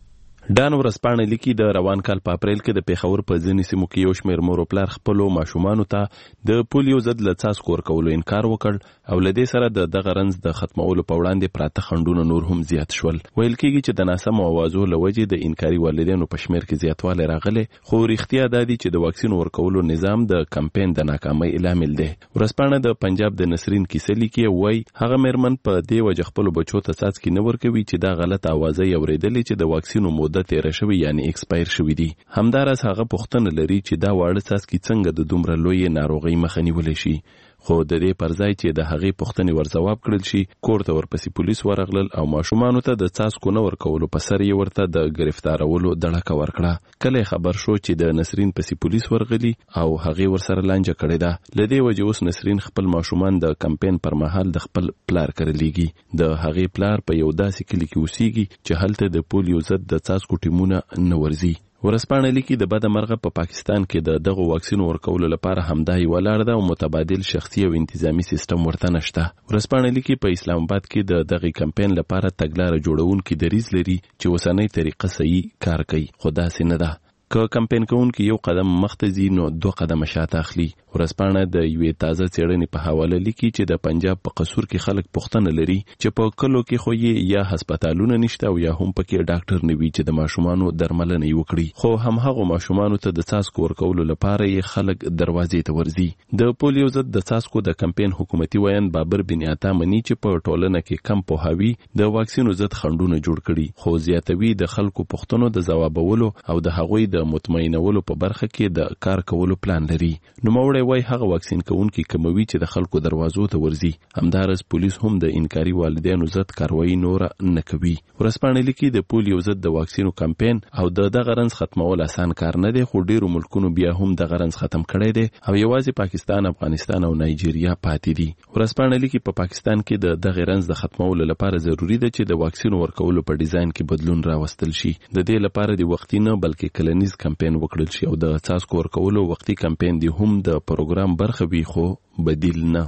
ډان ورځپاڼه لیکي د روان کال په اپریل کې د پیښور په ځینې سیمو کې یو شمېر مور او پلار خپلو ماشومانو ته د پولیو ضد له څاڅکو ورکولو انکار وکړ او له دې سره د دغه رنځ د ختمولو په وړاندې پراته خنډونه نور هم زیات شول. ویل کېږي چې د ناسمو اوازو له وجې د انکاري والدینو په شمېر کې زیاتوالی راغلی، خو رښتیا دا دي چې د واکسین ورکولو نظام د کمپین د ناکامۍ لامل دی. ورځپاڼه د پنجاب د نسرین کیسه لیکي، وایي هغه مېرمن په دې وجه خپلو بچو ته څاڅکي نه ورکوي چې دا غلط اوازه یې اورېدلې چې د واکسینو موده تېره شوې یعنی ایکسپایر شوی دي. همداراز هغه پوښتنه لري چې دا واړه څاڅکي څنګه د دومره لویې ناروغۍ مخه نیولی شي، خو د دې پر ځای چې د هغې پوښتنې ورځواب کړل شي، کور ته ورپسې پولیس ورغلل او ماشومانو ته د څاڅکو نه ورکولو په سر یې ورته د ګرفتارولو دړکه ورکړه. کله خبر شو چې د نسرین پسې پولیس ورغلي او هغې ورسره لانجه کړې ده. له دې وجې اوس نسرین خپل ماشومان د کمپین پر مهال د خپل پلار کره لیږي. د هغې پلار په یو داسې کلي کې اوسیږي چې هلته د پولیو ضد د څاڅکو ټیمونه نه ورځي. ورځپاڼه لیکي د بده مرغه په پاکستان کې د دغو واکسین ورکولو لپاره همدا یوه لار ده او متبادل شخصي او انتظامی سیستم ورته نشته. ورځپاڼه لیکي په اسلام آباد کې د دغې کمپین لپاره تګلاره جوړونکي دریځ لري چې اوسنۍ طریقه صحیح کار کوي، خو داسې نه ده. که کمپین کوونکي یو قدم مخته ځي نو دوه قدمه شاته اخلي. ورځپاڼه د یوې تازه څېړنې په حواله لیکي چې د پنجاب په قصور کې خلک پوښتنه لري چې په کلو کې خو یې یا هسپتالونه نشته او یا هم پکې ډاکټر نه وي چې د ماشومانو درملنه یې وکړي، خو همهغو ماشومانو ته د څاڅکو ورکولو لپاره یې خلک دروازې ته ورځي. د پولیو ضد د څاڅکو د کمپین حکومتي ویان بابر بن عطا مني چې په ټولنه کې کم پوهاوي د واکسینو ضد خنډونه جوړ کړي، خو زیاتوي د خلکو پوښتنو د ځوابولو او د هغوی د مطمئنولو په برخه کې د کار کولو پلان لري. نوموړی وایي هغه واکسین کوونکي کموي چې د خلکو دروازو ته ورځي. همداراز پولیس هم د انکاري والدینو ضد کاروایی نوره نه کوي. ورځپاڼه لیکي د پولیو ضد د واکسینو کمپین او د دغه رنځ ختمول اسان کار نه دی، خو ډیرو ملکونو بیا هم دغه رنځ ختم کړی دی او یوازې پاکستان، افغانستان او نایجیریا پاتې دي. ورځپاڼه لیکي په پاکستان کې د دغه رنځ د ختمولو لپاره ضروری ده چې د واکسین ورکولو په ډیزاین کې بدلون راوستل شي. د دې لپاره د وختي نه بلکې کلنیز کمپین وکړل شي او د څاڅکو ورکولو وختي کمپین دی هم د پروګرام برخه وي، خو بدیل نه.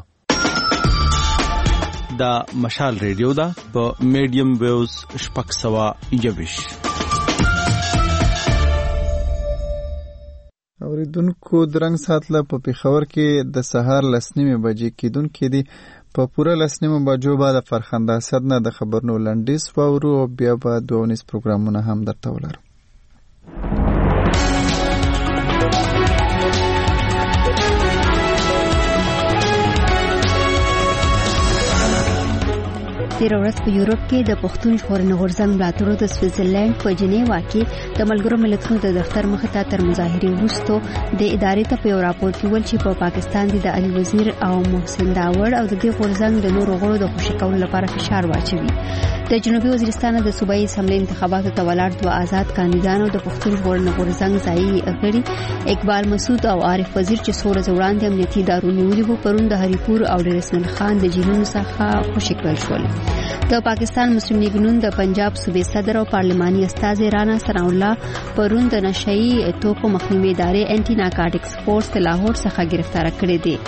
دا مشال ریډیو ده په میډیم ویوز شپږ سوه یوویشت. اوریدونکو درنګ ساتله په پیښور کې د سهار لسنیمې بجې کېدونکې دي. په پوره لسنیمو بجو به د فرخنده اسد نه د خبرونو لنډیز واورو او بیا به دوه ونیز پروګرامونه هم درته ولرو. تیر ورځ په یورپ کې د پښتون ژغورنې غورځنګ ملاتړو د سویټزرلند په جنیوا کې د ملګرو ملتونو د دفتر مخې ته تر مظاهرې وروسته د ادارې ته په یو راپور کې ویل چې په پاکستان د علي وزیر او محسن داوړ او د دې غورځنګ د نورو غړو د خوشي کولو لپاره فشار واچوي. د جنوبي وزیرستان د صوبایي اسمبلی انتخاباتو ته ولاړ دوه آزاد کاندیدانو د پښتون ژغورنې غورځنګ ځایي غړي اقبال مسعود او عارف وزیر چې څو ورځې وړاندې امنیتي ادارو نیولي وو پرون د هریپور او د رسمل خان د جیلونو څخه خوشي کړل شول. د پاکستان مسلم لیگ نون د پنجاب صوبې صدر او پارلماني استازي رانا ثنا الله پرون د نشئی توکو مخنیوي ادارې انټي نارکوټکس فورس د لاهور څخه گرفتار کړي دي.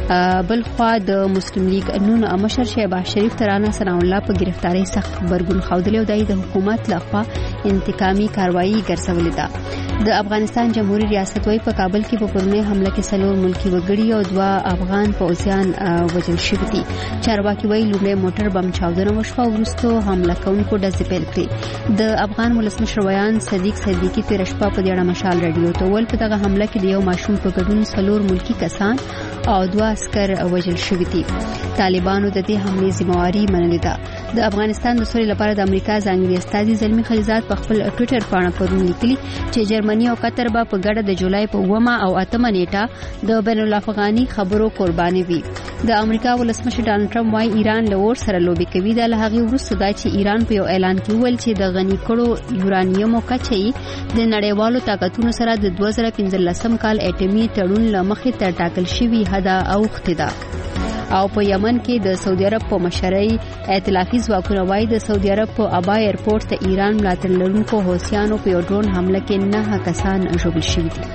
بل خوا د مسلم لیگ نون مشر شهباز شریف ترانه ثنا الله په گرفتاری سخت خبرګون خوده او د حکومت لخوا انتقامي کاروایی ګرځولې ده. د افغانستان جمهوریت ریاست وايي په کابل کې په پرونی حمله کې سلور ملکی وګړي او دوا افغان پوځیان وژل شوي دي. چارواکي وايي لومړی موټر بم چاودنه وشوه او وروسته حمله کوونکو ډزې پیل کړې. د افغان ولسمشر ویان صدیق صدیقي تیر شپه په دې اړه مشال رادیو ته ویل په دغه حمله کې د یو ماشوم په ګډون سلور ملکی کسان او دوا عسكر وژل شوي دي. طالبانو د دې حملې ذمہواری منلې ده. د افغانستان د سولې لپاره د امریکا ځانګړي استازي زلمی خلیزات په خپل ټوئیټر باندې پرون لیکلي چې جرمني او قطر به په ګډه د جولای په اومه او اتمه نیټه د بین الافغاني خبرو قرباني وي. د امریکا ولسمشر ډانلډ ټرمپ وايي ایران له اور سره لوبي کوي. د لهغه وروسته دا چې ایران په یو اعلان کې ویل چې د غني کړو یورانیوم کچې د نړیوالو طاقتونو سره د دوه زره پنځلسم کال اټومي تړون لمخې تر ټاکل شوی حد اوخته ده. او په یمن کې د سعودي عرب په مشرۍ ائتلافي ځواکونو وايي د سعودي عرب په ابا ایرپورټ ته ایران ملاتړ لرونکو حوثیانو په یو ډرون حمله کې نه کسان ژوبل شوي دي.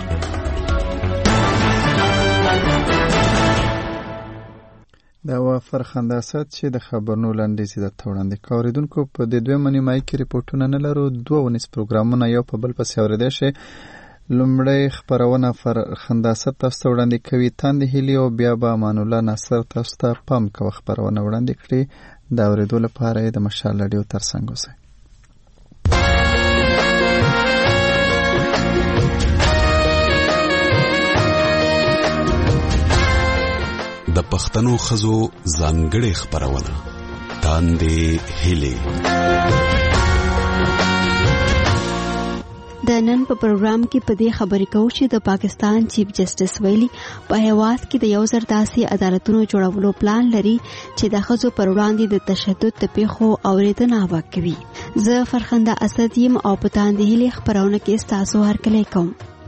دا و فرخنده اسد چې د خبرونو لنډیز د توړاندې کوریدونکو په د دوه منی مای کې ریپورتونه نه لرو. دوه ونیس پروګرامونه یو په بل پسې اوریدل شي. لومړی خبرونه فرخنده اسد تاسو ته وړاندې کوي تاندې هیلي او بیا به امان الله ناصر تاسو ته پام کوي خبرونه وړاندې کړي. د اوریدو لپاره د مشال رادیو ترڅنګ اوسئ. د پښتنو خزو ځانګړې خبرونه تاندې هیلي. د نن په پروګرام کې په دې خبرې کوو چې د پاکستان چیف جسټس ویلي په هیواد کې د یو زر داسې عدالتونو جوړولو پلان لري چې د ښځو پر وړاندې د تشدد د پیښو اورېدنه وکوي. زه فرخنده اسد یم او په تاندې هیلي خبرونه کې ستاسو هرکلی کوم.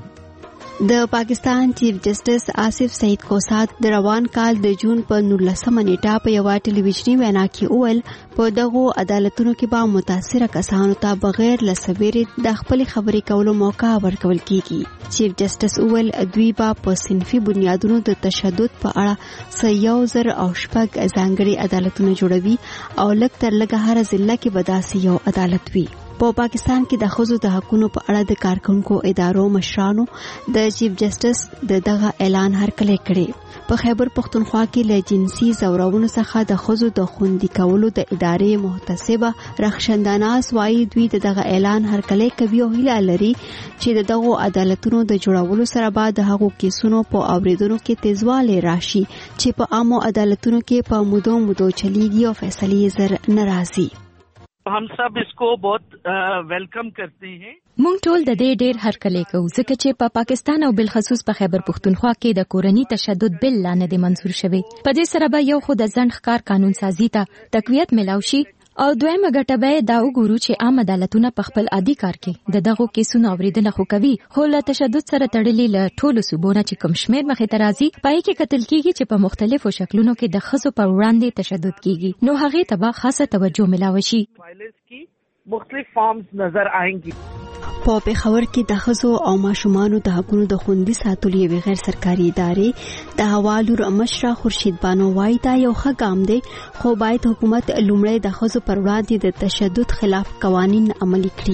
د پاکستان چیف جسټس آصف سعید کوسات د روان کال د جون په نولسمه نیټه په یوه ټلویزیوني وینا کې وویل په دغو عدالتونو کې به متاثره کسانو ته بغیر له سویرې د خپلې خبرې کولو موقع ورکول کیږي. چیف جسټس وویل دوی به په صنفي بنیادونو د تشدد په اړه څه یو زر او شپږ ځانګړي عدالتونه جوړوي او لږ تر لږه هره ضلع کې به داسې یو عدالت وي. په پاکستان کې د ښځو د حقوقو په اړه د کارکونکو ادارو مشرانو د چیف جسټس د دغه اعلان هرکلی کړی. په خیبر پختونخوا کې له جنسي زورونو څخه د ښځو د خوندي کولو د ادارې محتسبه رخشنداناز وايي دوی دغه اعلان هرکلی کوي او هیله لري چې دغه عدالتونو د جوړولو سره به د هغو کیسونو په اوریدونکو کې تیزوالی راشي چې په عامو عدالتونو کې په مودو مودو چلیږي او فیصلې زر ناراضي. हम सब इसको बहुत वेलकम करते हैं. مونږ ټول د دې ډېر هرکلی کوو ځکه چې په پاکستان او بالخصوص په خیبر پختونخوا کې د کورنی تشدد بل لا نه دی منظور شوی. په دې سره به یو خود ځنډ ښکار قانون سازي ته تقویت ملاوي شي او دویمه ګټه به دا وګورو چې عام عدالتونه په خپل عادي کار کې د دغو کیسونو اوریدنه خو کوي خو له تشدد سره تړلې له ټولو صوبونو چې کوم شمیر مخې ته راځي پای کې کتل کیږي چې په مختلفو شکلونو کې د ښځو پر وړاندې تشدد کیږي نو هغه ته به خاصه توجه ملاوي شي. مختلف فارمز نظر آئیں په پیښور کې د ښځو او ماشومانو د حقوقو د خوندي ساتلو یوې غیر سرکاري ادارې د حوالور مشره خورشید بانو وايي دا یو ښه ګام دی خو باید حکومت لومړی د ښځو پر وړاندې د تشدد خلاف قوانین عملي کړي.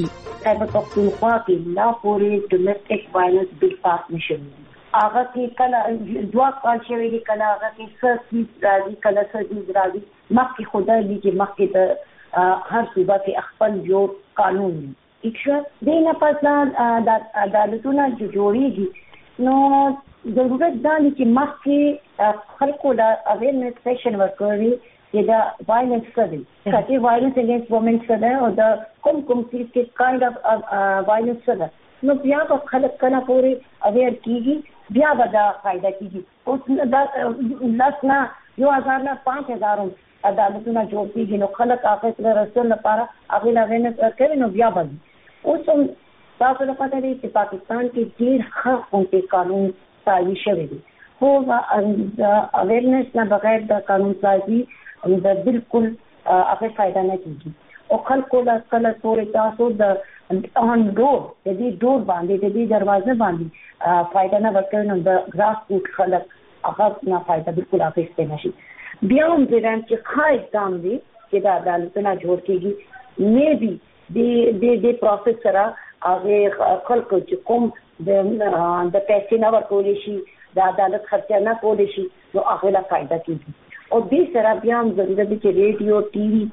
خیبر پختونخوا کې لا پورې ډومېسټک وایلنس بل پاس نشوي. هغه کې کله دوا کال شوی دی، کله هغه کې څه راځي، کله څه راځي. مخکې خدای دې چې مخکې د هر صوبه کې خپل جوړ قانون وي. ټیک دی نه پس د عدالتونه جوړیږي نو ضرورت دا دی چې مخکې خلکو لا اویرنس سیشن ورکوي چې دا وایلنس څه دی، چې وایلنس اگینسټ وومن څه ده او د کوم کوم چیز کې کایند اف وایلنس څه ده. نو بیا به خلک کله پورې اویر کیږي، بیا به دا فایده کیږي. اوس لس نه یو هزار نه پانچ هزار عدالتونه جوړ کیږي نو خلک هغه سره رسول لپاره هغه لا اویرنس ورکوي نو بیا به اوس هم تاسو له پته دی چې پاکستان کې ډېر ښه قانوني قانون سازي شوی دی، خو د اویرنس نه بغیر د قانون سازي د بالکل هغه فایده نه کیږي. او خلکو له کله پورې تاسو د آن ډور د دې ډور باندې د دې دروازه باندې فایده نه ورکوي نو د ګراس روټ خلک هغه نه فایده بالکل اخیستی نشي. بیا هم زه چې ښه اقدام دی چې د عدالتونه جوړ کېږي، میبي د د پروسس سره هغه خلکو چې کوم د د پیسې نه ورکولی شي، د عدالت خرچه نه کولی شي نو هغه لا فایده کېږي. او دې سره بیا هم ضرورت دی چې ریډیو ټي وي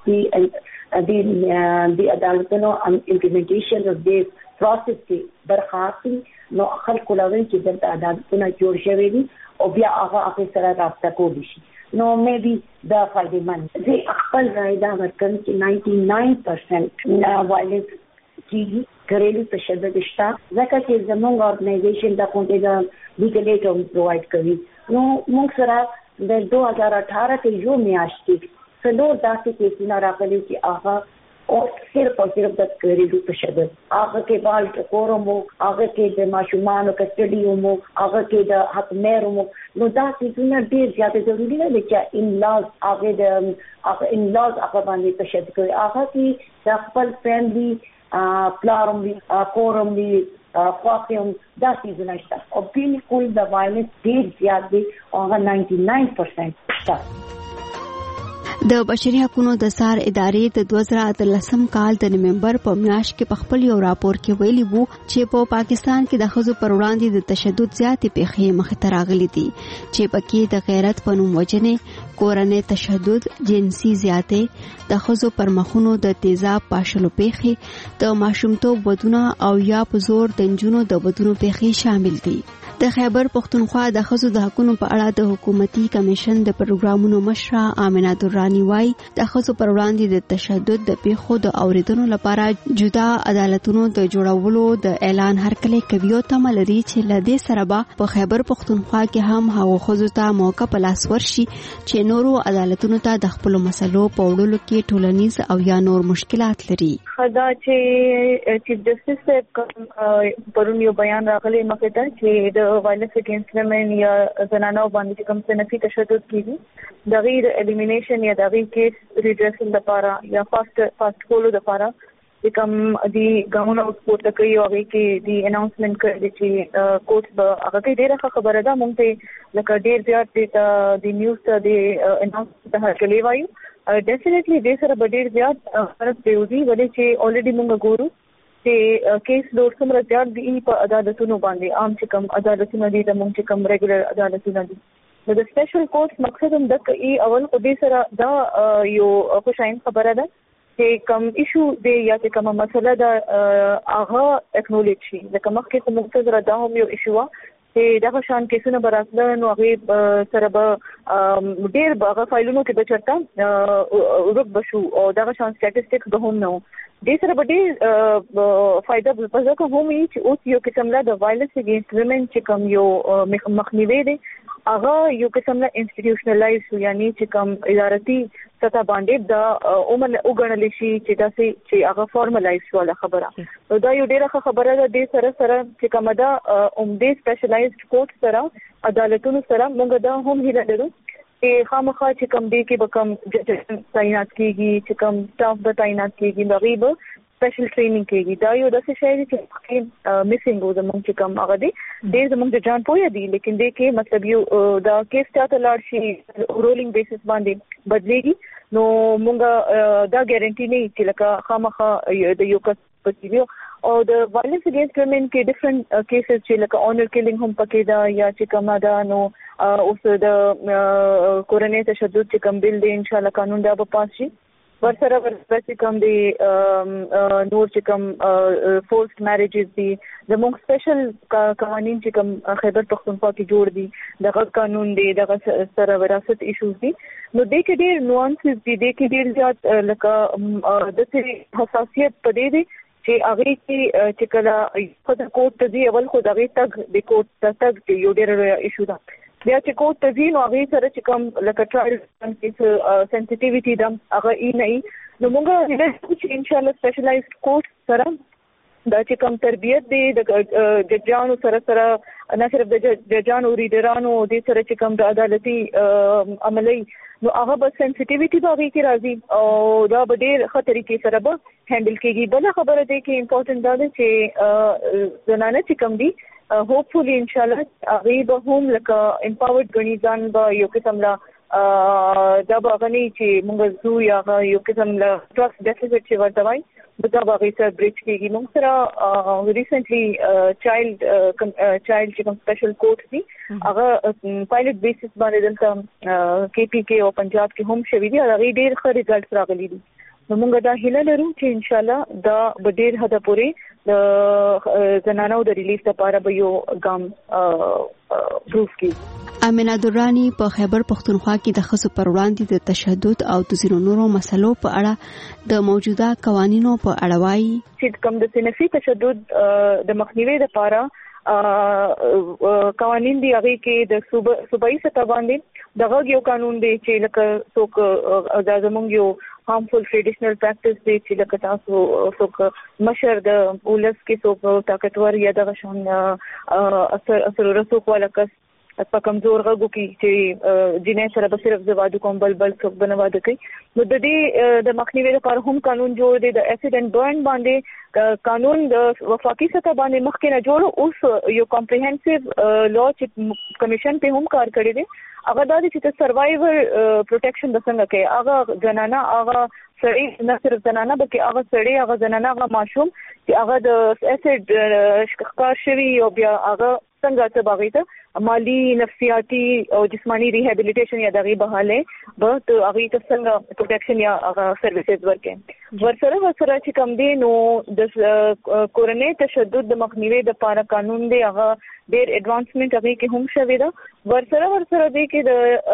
کې د عدالتونو امپلیمنټیشن او د پروسس کې درخواست نو خلکو لوي چې د عدالتونو جوړ شوی دي او بیا هغه هغه سره رابطه کولی شي نو میبي دا فائدې مند. زه خپل رائے دا ورکوم چې نائنٹی نائن پرسنٹ وایلنس کیږي घरेलू तशद्दुद شته، ځکه چې زموږ ارګنایزیشن د کومې د لیګل ایډ هم پرووایډ کوي. نو موږ سره د دو هزار اٹھارہ کې یو میاشت کې څلور داسې کیسونه راغلي چې هغه او صرف او صرف د घरेलू تشدد هغه کې بال ټکورم او هغه کې د ماشومان کسټډي مو هغه کې د حق مېرو مو نو دا څه ډیر زیات ضروری نه دي چې ان لاز هغه د هغه ان لاز هغه باندې تشدد کوي. هغه کې د خپل فیملی پلارم وی کورم وی خواخم دا څه نشته او بالکل د وایلنس ډیر زیات دي او هغه نائنٹی نائن پرسنٹ شته. د بشري حقوقو د سار ادارې د دوه زره اتلسم کال د نومبر په میاشت کې په خپل یو راپور کې ویلي وو چې په پاکستان کې د ښځو پر وړاندې د تشدد زیاتې پیښې مخې ته راغلي دي چې پکې د غیرت په نوم وجنې، کورنۍ تشدد، جنسي زیاتې، د ښځو پر مخونو د تیزاب پاشلو پیښې، د ماشومتوب ودونه او یا په زور د نجونو د ودونو پیښې شامل دي. د خیبر پختونخوا د ښځو د حقوقو په اړه د حکومتي کمیشن د پروګرامونو مشره آمنه درانی وايي د ښځو پر وړاندې د تشدد د پیښو د اوریدنو لپاره جدا عدالتونو د جوړولو د اعلان هرکلی کوي او تمه لري چې له دې سره به په خیبر پختونخوا کې هم هغو ښځو ته موقع په لاس ورشي چې نورو عدالتونو ته د خپلو مسلو په وړلو کې ټولنیز او یا نور مشکلات لري. خدا چې چیف جسټس صاحب پرون یو بیان راغلی مخې ته چې د وایلنس اگینسټ ویمن یا زنانو باندې کوم څه نفي تشدد کیږي د غیر الیمینیشن یا د غیر کیس ریډریسل لپاره یا فاست فاست کولو لپاره د کوم دی ګامونو سپورټ کوي او هغه کې دی اناونسمنت کوي چې کوټ به هغه کې ډیره خبره ده مونږ ته لکه ډیر زیات د نیوز ته د اناونسمنت ته هرکلی وایو. ډیفینیټلی دې سره به ډیر زیات فرق دی ولې چې الریډي مونږ ګورو چې کیس لوډ څومره زیات دي په عدالتونو باندې. عام چې کوم عدالتونه دي د مونږ چې کوم ریګولر عدالتونه دي نو د سپیشل کورټس مقصد هم د ای اول خو دې سره دا یو خوشاین خبره ده چې کوم ایشو دی یا چې کوم مسله ده هغه اکنالج شي. لکه مخکې کوم مقصد را دا هم یو ایشو چې دغه شان کیسونه به راتله نو هغې سره به ډېر به هغه فایلونو کې به چېرته ورک به شو او دغه شان سټیټسټکس به هم نه وو. دې سره به ډېر فایده په ځکه هم وي چې اوس یو قسم له د وایلنس اګینسټ ویمن چې کوم یو مخنیوی دی هغه یو قسم له انسټیټیوشنلایز شو، یعنی چې کوم ادارتي سطح باندې د عمر وګڼل شي چې داسې چې هغه فارملایز شو له خبره. نو دا یو ډېره ښه خبره ده. دې سره سره چې کومه ده عمدې سپیشلایزډ کورټ سره عدالتونو سره موږ دا هم هیله لرو چې خامخا چې کوم دی کې به کوم ججز تعینات کېږي، چې کوم سټاف به تعینات کېږي، د هغې به سپیشل ټریننګ کېږي. دا یو داسې شی دی چې مسنګ و زموږ چې کوم هغه دی ډېر زموږ د جان پویه دي، لیکن دې کې مطلب یو دا کیس چا ته لاړ شي رولینګ بیسس باندې بدلېږي نو موږ دا ګارنټي نه چې لکه خامخا د یو کس په ویو او د وایلنس اگینست ویمن کې ډیفرنٹ کیسز چې لکه اونر کیلینګ هم پکې دا یا چې کومه ده نو اوس د کورنۍ تشدد چې کوم بل دی ان شاء الله قانون دا به پاس شي. ورسره ورسره کوم دی نور چې کوم فورسډ میریجز دي زموږ سپیشل قوانین چې کوم خیبر پختونخوا کې جوړ دي دغه قانون دی دغه سره وراثت ایشوز دي نو د کې ډېر نوانسز دي د کې ډېر زیات لکه د سری حساسیت پدې دي چې هغه کې چې کله خود کوټ ته دی اول خود هغه تک د کوټ ته تک یو ډېر ایشو ده بیا چې کوټ ته ځي نو هغه سره چې کوم لکه ټرایل کې سنسټیویټي ده هغه یې نه نو موږ چې ان شاء الله سپیشلایزډ کوټ سره دا چې کوم تربیت دی د ججانو سره سره نه صرف د ججانو ریډرانو د سره چې کوم د عدالتي عملي نو هغه به سنسټیویټي به هغه کې راځي او دا به ډېر ښه طریقې سره به هینډل کېږي. بله خبره دی کې امپورټنټ دا ده چې زنانه چې کوم دي هوپفولي ان شاء الله هغه به هم لکه امپاورډ غني ځان به یو قسم لا دا به غني چې موږ زو یا یو قسم لا ټرست ډیفیسټ چې ورته وایي دا به هغه سره بریج کېږي. موږ سره ریسنټلی چایلډ چایلډ چې کوم سپیشل کورټ دي هغه پایلټ بیسس باندې دلته کې پی کې او پنجاب کې هم شوي دي هغه ډېر ښه ریزلټس راغلي دي نو موږ دا هیله لرو چې ان شاء الله دا به ډېر حده پورې د زنانو د ریلیف لپاره به یو ګام پروف کړي. امینه درانی په خیبر پختونخوا کې د ښځو پر وړاندې د تشدد او د ځینو نورو مسلو په اړه د موجوده قوانینو په اړه وایي چې کوم د صنفي تشدد د مخنیوي لپاره قوانین دی هغه کې د صوبایي سطح باندې دغه یو قانون دی چې لکه څوک د زمونږ یو harmful traditional practice دی چې لکه تاسو څوک مشر د ولس کې څوک طاقتور یا دغه شان اثر اثر رسوخ والا کس په کمزور غږو کې چې جنې سره به صرف زواده کوم بل بل څوک بنواده کوي نو د دې د مخنیوي لپاره هم قانون جوړ دی. د ایسید اینڈ برن باندې قانون د وفاقي سطح باندې مخکې نه جوړ اوس یو کمپریهنسیو لا چې کمیشن په هم کار کړی دی هغه دا چې د سروایور پروټیکشن د څنګه کوي هغه جنانه هغه سړی نه صرف جنانه بلکې هغه سړی هغه جنانه هغه ماشوم چې هغه د ایسید ښکار شوی او بیا هغه څنګه ته باغی ته مالی نفسیاتی او جسمانی ریهابیلیټیشن یا دغه بهاله به ته هغه ته څنګه پروټیکشن یا هغه سرویسز ورکې ورسره ورسره چې کوم دی نو د کورنۍ تشدد د مخنیوي لپاره قانون دی هغه ډېر ایڈوانسمنت هغه کې هم شوی دا ورسره ورسره دی کې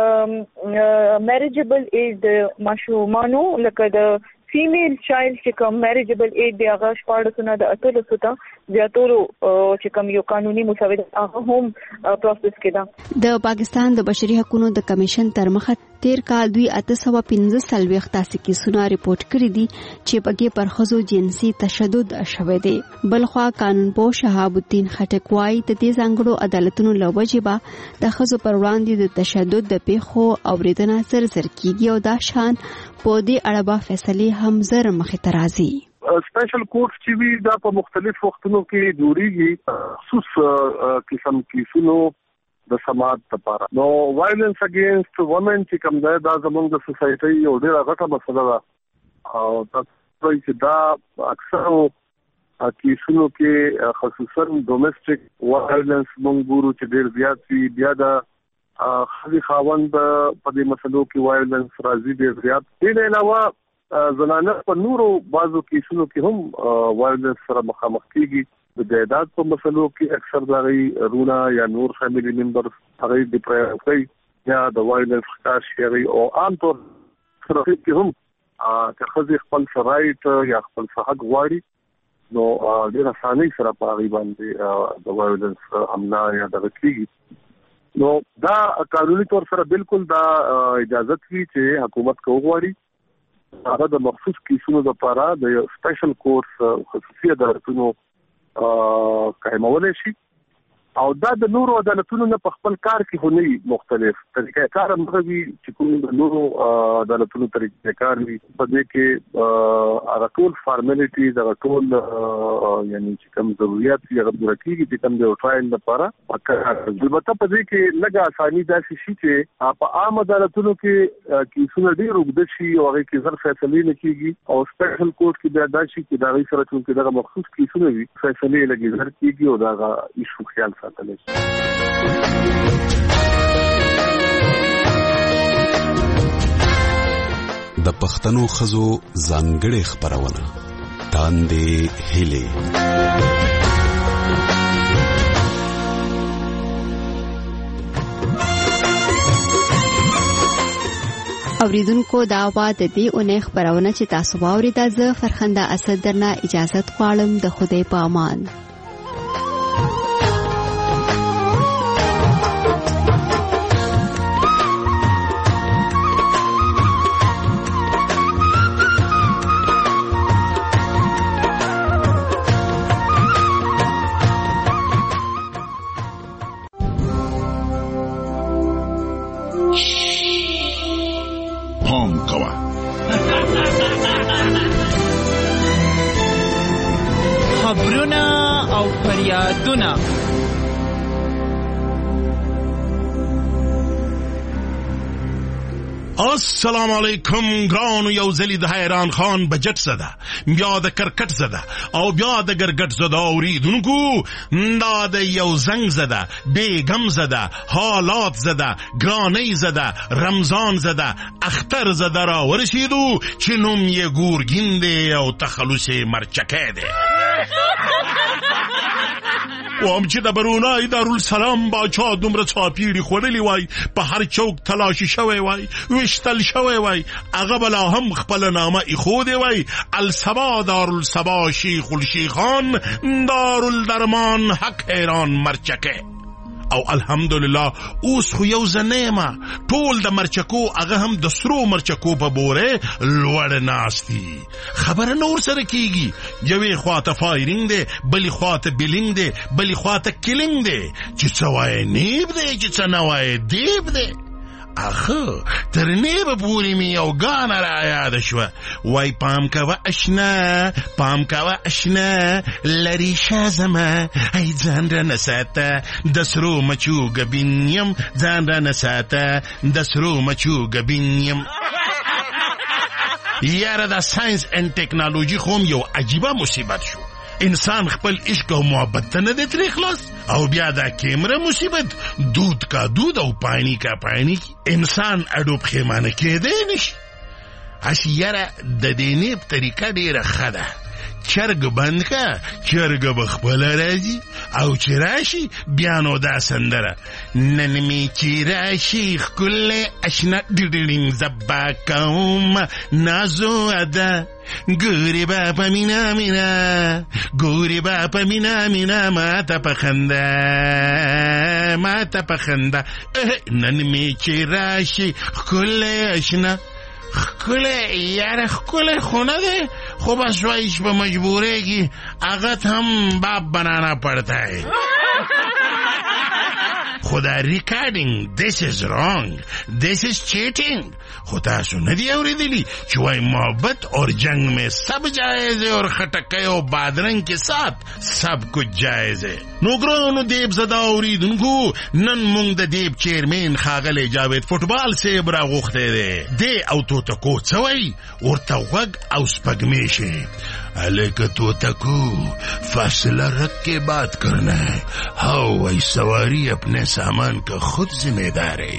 د میریجبل ایج د ماشومانو لکه د فیمیل چایلډ چې کوم میریجبل ایج دی هغه شپاړسونه د اتلسو ته زیاتولو چې کوم یو قانوني مسوده هغه هم پروسس کېده. د پاکستان د بشري حقوقو د کمیشن تر مخه تیر کال دوی اته سوه پنځه څلوېښت تاسې کیسونه ریپورټ کړي دي چې پکې پر ښځو جنسي تشدد شوی دی. بلخوا قانونپوه شهاب الدین خټک وایي د دې ځانګړو عدالتونو له وجې به د ښځو پر وړاندې د تشدد د پیښو اورېدنه زر زر کېږي او دا شان په دې اړه به فیصلې هم زر مخې ته راځي. سپیشل کورټ چې وی دا په مختلف وختونو کې جوړیږي خصوص قسم کیسونو د سماعت لپاره. نو وایلنس اگینست وومن چې کوم دا زموږ د سوسایټي یو ډېره غټه مسله ده او تاسو چې دا اکثر کیسونو کې خصوصا ډومېسټک وایلنس موږ ګورو چې ډېر زیات وي بیا د خالي خاوند په دې مسلو کې وایلنس راځي ډېر زیات. دې علاوه زنانه په نورو بعضو کیسونو کې هم وایلنس سره مخامخ کیږي. د جایداد په مسلو کې اکثر دغه رونه یا نور فیملی ممبرز هغه د پرایوټي یا د وایلنس ښکار شي او عام طور سره کې هم که خځې خپل رائټ یا خپل حق غواړي نو ډېر اسانۍ سره په هغه باندې د وایلنس حمله یا دغه کیږي. نو دا قانوني طور سره بالکل دا اجازه وی چې حکومت کوغواړي هغه د مخصوص کیسونو لپاره د سپیشل کورس خصوصي عدالتونو قائمول شي او دا د نورو عدالتونو نه په خپل کار کې خو نه مختلف طریقې کار مغوي چې کوم د نورو عدالتونو طریقې کار وي په دې کې هغه ټول فارمالیټیز هغه ټول یعنی چې کوم ضرورت یې هغه پوره کیږي چې کوم د ټرایل لپاره پکې البته په دې کې لږه اساني داسې شي چې په عام عدالتونو کې کیسونه ډېر وګړي شي او هغه کې زر فیصله نه کیږي او سپیشل کورټ کې بیا دا شي چې دا غي سره چې دا مخصوص کیسونه وي فیصله لګي زر کیږي او دا ایشو خیال ساتل شي. د پښتنو خزو ځانګړې خبرونه تاندې هلي اوریدونکو دا وا د دې اونۍ خبرونه چې تاسو واوریدا زه فرخنده اسد درنه اجازه غواړم د خدای په امان. خبرونه او فریادونه السلام علیکم ګرانو یو ځلی د حیران خان بجټ زده بیا د کرکټ زده او بیا د ګرګټ زده اوریدونکو دا د یو زنګ زده بیګم زده حالات زده ګرانی زده رمضان زده اختر زده را ورسیدو چې نوم یې ګورګین دی او تخلص مرچکه دی وام چې د برونای دارالسلام باچا دومره څاپیړي خوړلی وای په هر چوک تلاشي شوی وای وشتل شوی وای هغه بلا هم خپل نامه ایښودی وای الصبا دارالصبا شیخ الشیخان دارالدرمان حق حیران مرچکه او الحمدلله اوس خو یو زنیمه ټول د مرچکو هغه هم د سرو مرچکو په بوره لوړ ناستی خبره نور سره کیږي یوې خواته فایرینګ دی بلې خواته بیلینګ دی بلې خواته کلینګ دی چې څه وایي نیب دی چې څه نه وایي دیب دی اخه تر نیبه پوری می یو گانا را یاد شوه وای پام کوه اشنا پام کوه اشنا لری شازمه ای ځان را نساته د سرو مچو گبینیم ځان را نساته د سرو مچو گبینیم یاره دا ساینس ان ټیکنالوژي خوم یو عجیبه مصیبت شو انسان خپل عشق او محبت ته نه دی ترې خلاص او بیا دا کیمره مصیبت دود کا دود او پانی کا پانی انسان اډو پخیمانه کېدی نشي اسی یاره د دې نیب طریقه ډیره ښه ده چرګ بند کا چرګ بخپل راځي او چې راشي بیا نو دا سندره نن می چې راشي ښکلی اشنا ډډړینګ زبا کوم نازو اده ګورې با په مینا مینا ګورې با په مینا مینا ماته په خنده ماته په خنده نن می چې راشي ښکلی اشنا ښکلی یاره ښکلی خو نه دی خو بس وایش په مجبوری کی اغت هم باپ بنانا پڑتا ہے خدا ریکارڈنگ this is wrong this is cheating خو تاسو ندی اوریدلی چې وای محبت اور جنگ میں سب جائز ہے اور خٹکے اور بادرنگ کے ساتھ سب کچھ جائز ہے نو ګرانو دیب زدا اوریدونکو نن مونږ د دیب چیرمین ښاغلی جاوید فوټبال صاحب راغوښتی دی دی او توتکو څه وایي ورته غوږ او سپږمې شي علیکه توتکو فاصله رکھ کے بات کرنا ہے ہاؤ وہی سواری اپنے سامان کا خود ذمہ دار ہے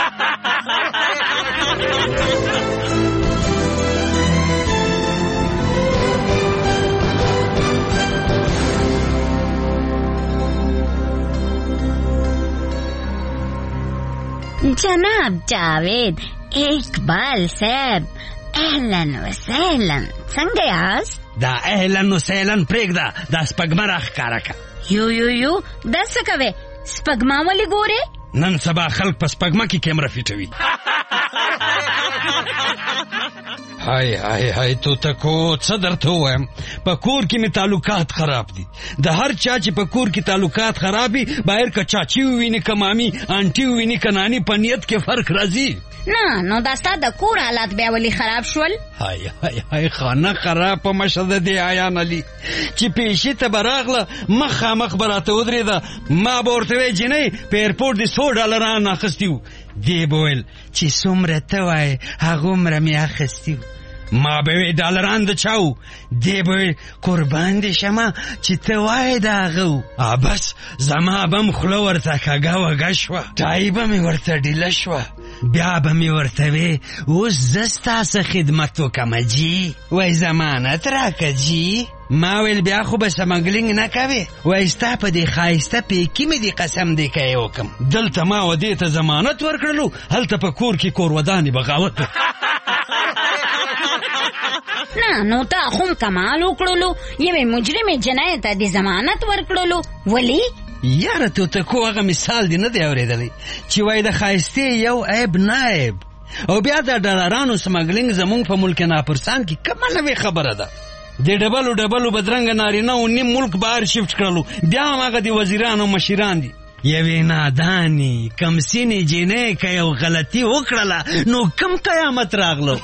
جناب جاوید اقبال صاحب اهلا وسهلا څنګه یاست دا اهلا وسهلا پرېږده دا سپږمه راښکاره که یو یو یو دا څه کوې سپږمه ولې ګورې نن سبا خلک په سپږمه کې کیمره فیټوي هاي هاي هاي تو تکو څه درته ووایم په کور کې مې تعلقات خراب دي د هر چا چې په کور کې تعلقات خرابي بهر که چاچی وویني که مامي آنټي وویني که ناني په نیت کې فرق راځي نه نو دا ستا د کور حالات بیا ولې خراب شول هاي هاي هاي خانه خراب په مشهد دی عیان علي چې پیشي ته به راغله مخامخ به راته ودرېده ما به ورته وی جینۍ په ایرپورټ دې څو ډالران اخیستي وو دی به ویل چې څومره ته وایې هغومره مې اخیستي وو ما به وی ډالران د چا وو دی به ویل قربان دې شمه چې ته وایې د هغه وو بس زما به م خوله ورته کږه وږه شوه ټای به مې ورته ډیله شوه بیا به مې ورته وی اوس زه ستاسو خدمت وکمه جي وای ضمانت راکه جي ما ویل بیا خو به سمګلینګ نه کوې وای ستا په دې ښایسته پیکي مې دې قسم دی که یې وکم دلته ما و دې ته ضمانت ورکړلو هلته په کور کې کور ودانې بغاوت نه نو تا خو کمال وکړلو یوې مجرمې جنۍ ته دې ضمانت ورکړلو ولې یاره تو تکو هغه مثال دی نه دی اورېدلی چې وای د ښایستې یو عیب نه عیب او بیا د ډالرانو سمګلینګ زمونږ په ملک ناپرسان کې کومه نوې خبره ده د ډبلو ډبلو بدرنګه نارینه او نیم ملک بهر شفټ کړلو بیا هماغه د وزیرانو مشیران دي یوې نادانې کمسینې جینۍ که یو غلطي وکړله نو کم قیامت راغلو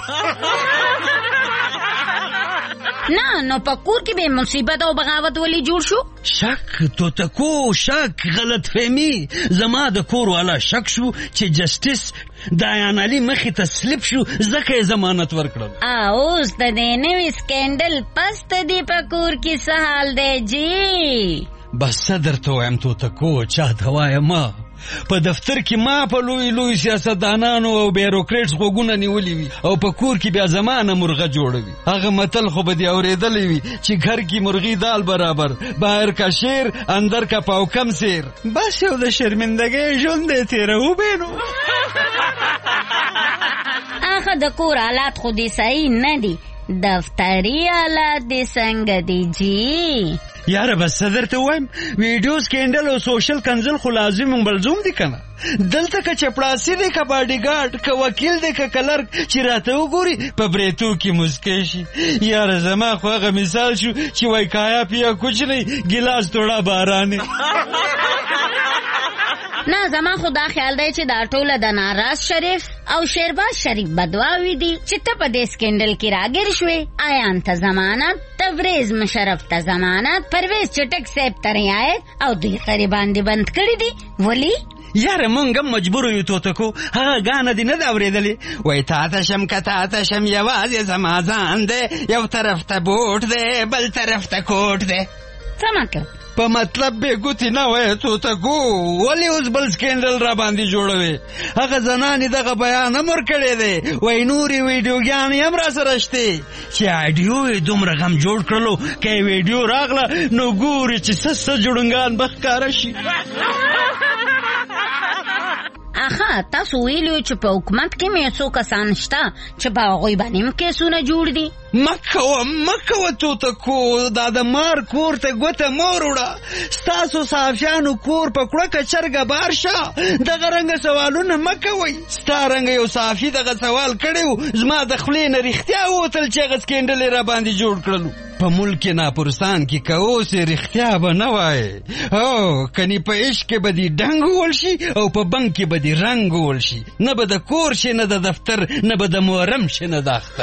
نه نو په کور کې به مصیبت او بغاوت ولې جوړ شو شک تو تکو شک غلط فهمي زما د کور والا شک شو چې جسټس د عیان علي مخې ته سلیپ شو ځکه یې ضمانت ورکړل اوس د دې نوي سکینډل پس د دې په کور کې څه حال دی جی بس څه درته وایم تو تکو چا ته وایم په دفتر کې ما په لوی لوی سیاستدانانو او بیروکریټس غوږونه نیولي وي او په کور کې بیا زمانه مرغه جوړوي هغه متل خو به دې اورېدلی وي چې گھر کی مرغی دال برابر باهر کا شیر اندر کا پاو کم سیر بس یو د شرمندګۍ ژوند دی تېروو بینو هغه د کور حالات خو دې صحیح نه دي دفتری حالات دې څنګه دي جی یاره بس څه درته ووایم ویډیو سکینډل او سوشل کنزل خو لازم ملزوم دي که نه دلته که چپړاسي دی که باډیګارډ که وکیل دی که کلرک چې راته وګوري په بریتو کې مسکی شي یاره زما خو هغه مثال شو چې وای کایا پیا کچھ نہیں ګلاس توړه بارانې نه زما خو دا خیال دی چې دا ټوله د ناراض شریف او شیرباز شریف بدواوی دي چې ته په دې سکینډل کې راګیر شوې آیان ته ضمانت تبریز مشرف ته ضمانت پرویز چټک صاحب ته رعایت او دوی غریبان دې بند کړي دي ولی یاره مونږ هم مجبور یو توتکو هغه ګانه دې نه ده اورېدلې وایي تا ته شم که تا ته شم یوازې زما ځان دی یو طرف ته بوټ دی بل طرف ته کوټ دی څه مطلب په مطلب به ګوتې نه وایه توتکو ولې اوس بل سکینډل را باندې جوړوې هغه زنانې دغه بیان هم ورکړی دی وایي نورې ویډیوګانې هم را سره شتې چې اډیو یې دومره غم جوړ کړلو که یې ویډیو راغله نو ګورې چې څه څه جوړنګان به ښکاره شي اخا تاسو ویلو چې په حکومت کې مې څو کسان شته چې په هغوی باندې هم کیسونه جوړ دي مکوه مکوه توتکو دا د مار کور ته ګوته مه وروړه ستاسو صحافیانو کور په کړکه چرګه بار شه دغه رنګه سوالونه مه کوئ ستا رنګه یو صحافي دغه سوال کړی و زما د خولې نه رښتیا ووتل چې هغه سکینډل یې را باندې جوړ کړلو په ملک ناپرسان کې که اوس یې رښتیا به نه وایې او کني په عشق کې به دې ډنګ وول شي او په بنک کې به دې رنګ وول شي نه به د کور شي نه د دفتر نه به د محرم شي نه د اختر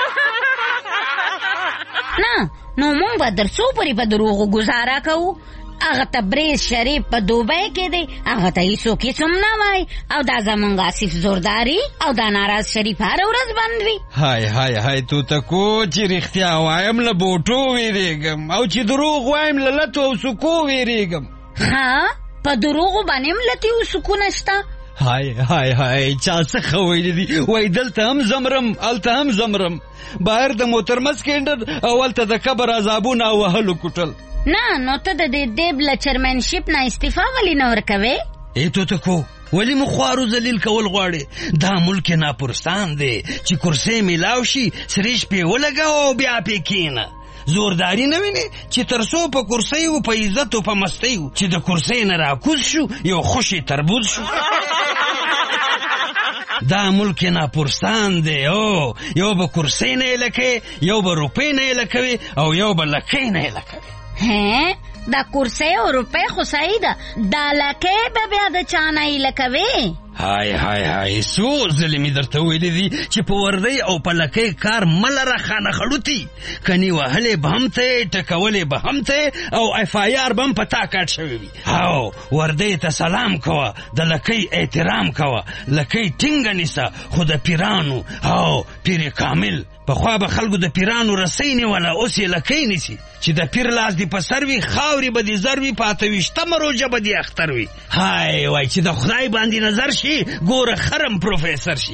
نه نو مونږ به در څو پورې په دروغو ګزاره کوو هغه تبریز شریف په دوبۍ کې دی هغه ته هیڅوک هیڅ هم نه وایي او دا زمونږ آصف زرداري او دا ناراض شریف هره ورځ بند وي های های های توتکو چې رښتیا وایم له بوټو ویرېږم او چې دروغ وایم له لتو او سکو ویرېږم ها په دروغو باندې هم لتې او سکونه شته های های های چا څه ښه ویلي دي وایي دلته هم زمرم هلته هم زمرم بهر د محترمه سکینډر او هلته د قبر عذابونه او وهلو کوټل نه نو ته د دې دیب له چیرمنشپ نه استعفا ولې نه ورکوې ای توتکو ولې مو خوارو ذلیل کول غواړې دا ملک ناپرسان دی چې کرسۍ میلاو شي سریش پې ولګوه او بیا پې کښېنه زورداری نه وینې چې تر څو په کرسۍ و په عزت و په مستۍ و چې د کرسۍ نه راکوز شو یو خوشې تربوز شو دا ملک ناپرسان دی او یو به کرسۍ نه یې لکوي یو به روپۍ نه یې لکوي او یو به لکۍ نه یې لکوي. هې دا کرسۍ او روپۍ خو صحیح ده، دا لکۍ به بیا د چا نه یې لکوي؟ های های های څو ځلې مې درته ویلي دي چې په وردۍ او په لکۍ کار مه لره خانه خړوتي، کني وهلې به هم ته ټکولې به هم ته او اف آی آر به هم په تا کاټ شوی وي. او وردۍ ته سلام کوه، د لکۍ احترام کوه، لکۍ ټینګه نیسه خو د پیرانو او پیر کامل پخوا به خلکو د پیرانو رسۍ نیوله، اوس یې لکۍ نیسي چې د پیر لاس دې په سر وي، خاورې به دې زر وي، په اته ویشتمه روژه به دې اختر وي. های وای چې د خدای باندې نظر شي ګوره خرم پروفیسر شي.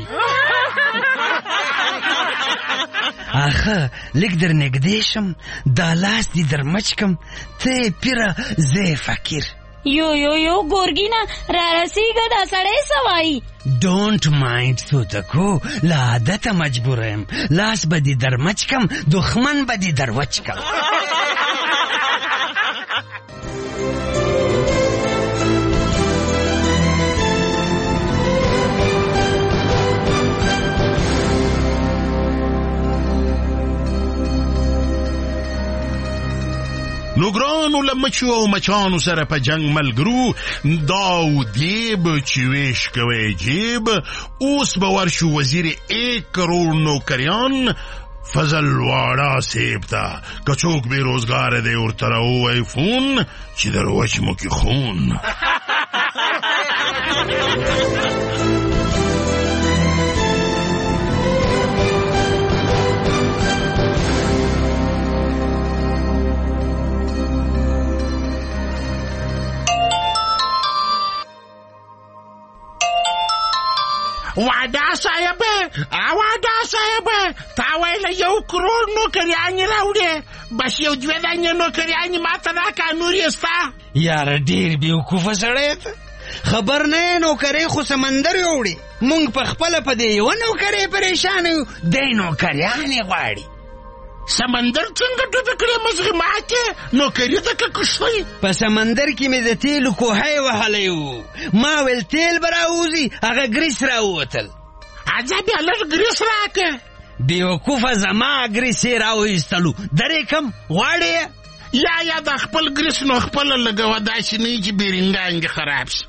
آخه لږ در نږدې شم، دا لاس دې در مچ کم، ته پیره زه فقیر. یو یو یو ګورګینا را رسیږه دا سړی څه وایي؟ ډونټ مایند توتکو، له عادته مجبوره یم، لاس به دې در مچ کم، دښمن به دې در وچ کم. نو ګرانو له مچو او مچانو سره په جنگ ملګرو، دا و دیب چې ویش کوي جیب، اوس به ورشو وزیر ایک کروڑ نوکریان فضل واړه سیب ته، که څوک بې روزګاره دی ورته راووایي فون چې در وچمو کې خون. وادا صاحب وادا صاحب تا ویل یو کروڑ نوکریانی راوړې، بس یو دوه دانې نوکریانی ماته راکړه، نور یې ستا. یاره ډېر بېوقوفه سړی ته، خبر نه یې نوکرۍ خو سمندر یوړي، موږ په خپله په دې یوه نوکرۍ پریشانه یو، دی نوکریانې غواړي. سمندر څنګه ډوبه کړې مزغې ماتې، نوکري ته که کشوي؟ په سمندر کې مې د تیلو کوهی وهلی و، ما ویل تیل به راوځي، هغه ګریس راووتل. اجه بیا لږ ګریس راکړه. بېوقوفه زما ګریس یې راوایستلو، درې کم غواړې؟ یا یا د خپل ګریس نو خپله لګوه، داسې نه چې بیرنګان دې خراب شي.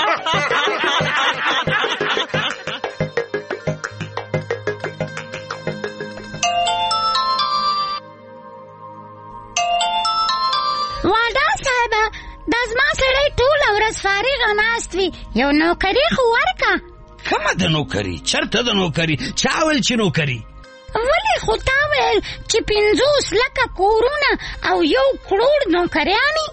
وادا صاحب دا زما سړی ټوله ورځ فارغه ناست وي، یو نوکري خو ورکه. کومه د نوکري؟ چېرته د نوکري؟ چا ویل چې نوکري؟ ولې خو تا ویل چې پنځوس لکه کورونه او یو کروڑ نوکریانې.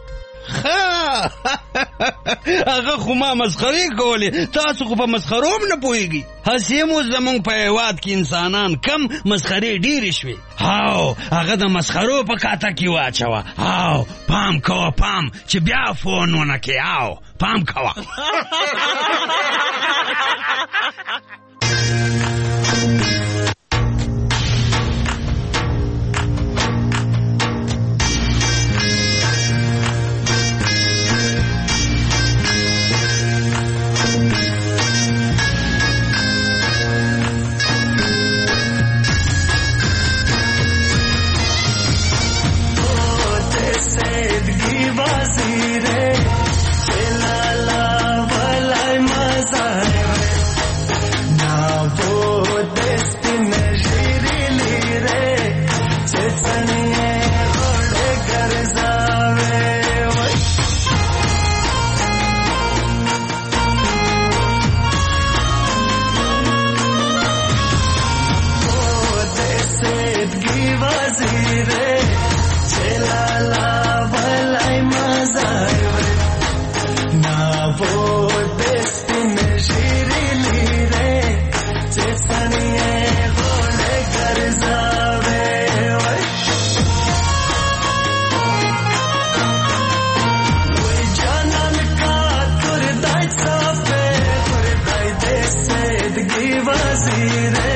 هغه خو ما مسخرې کولې، تاسو خو په مسخرو هم نه پوهېږئ. هسې هم اوس زموږ په هېواد کې انسانان کم، مسخرې ډېرې شوې. هاو هغه د مسخرو په کاته کې واچوه، هاو پام کوه پام چې بیا فون ونه کې، هاو پام کوه. वजीरे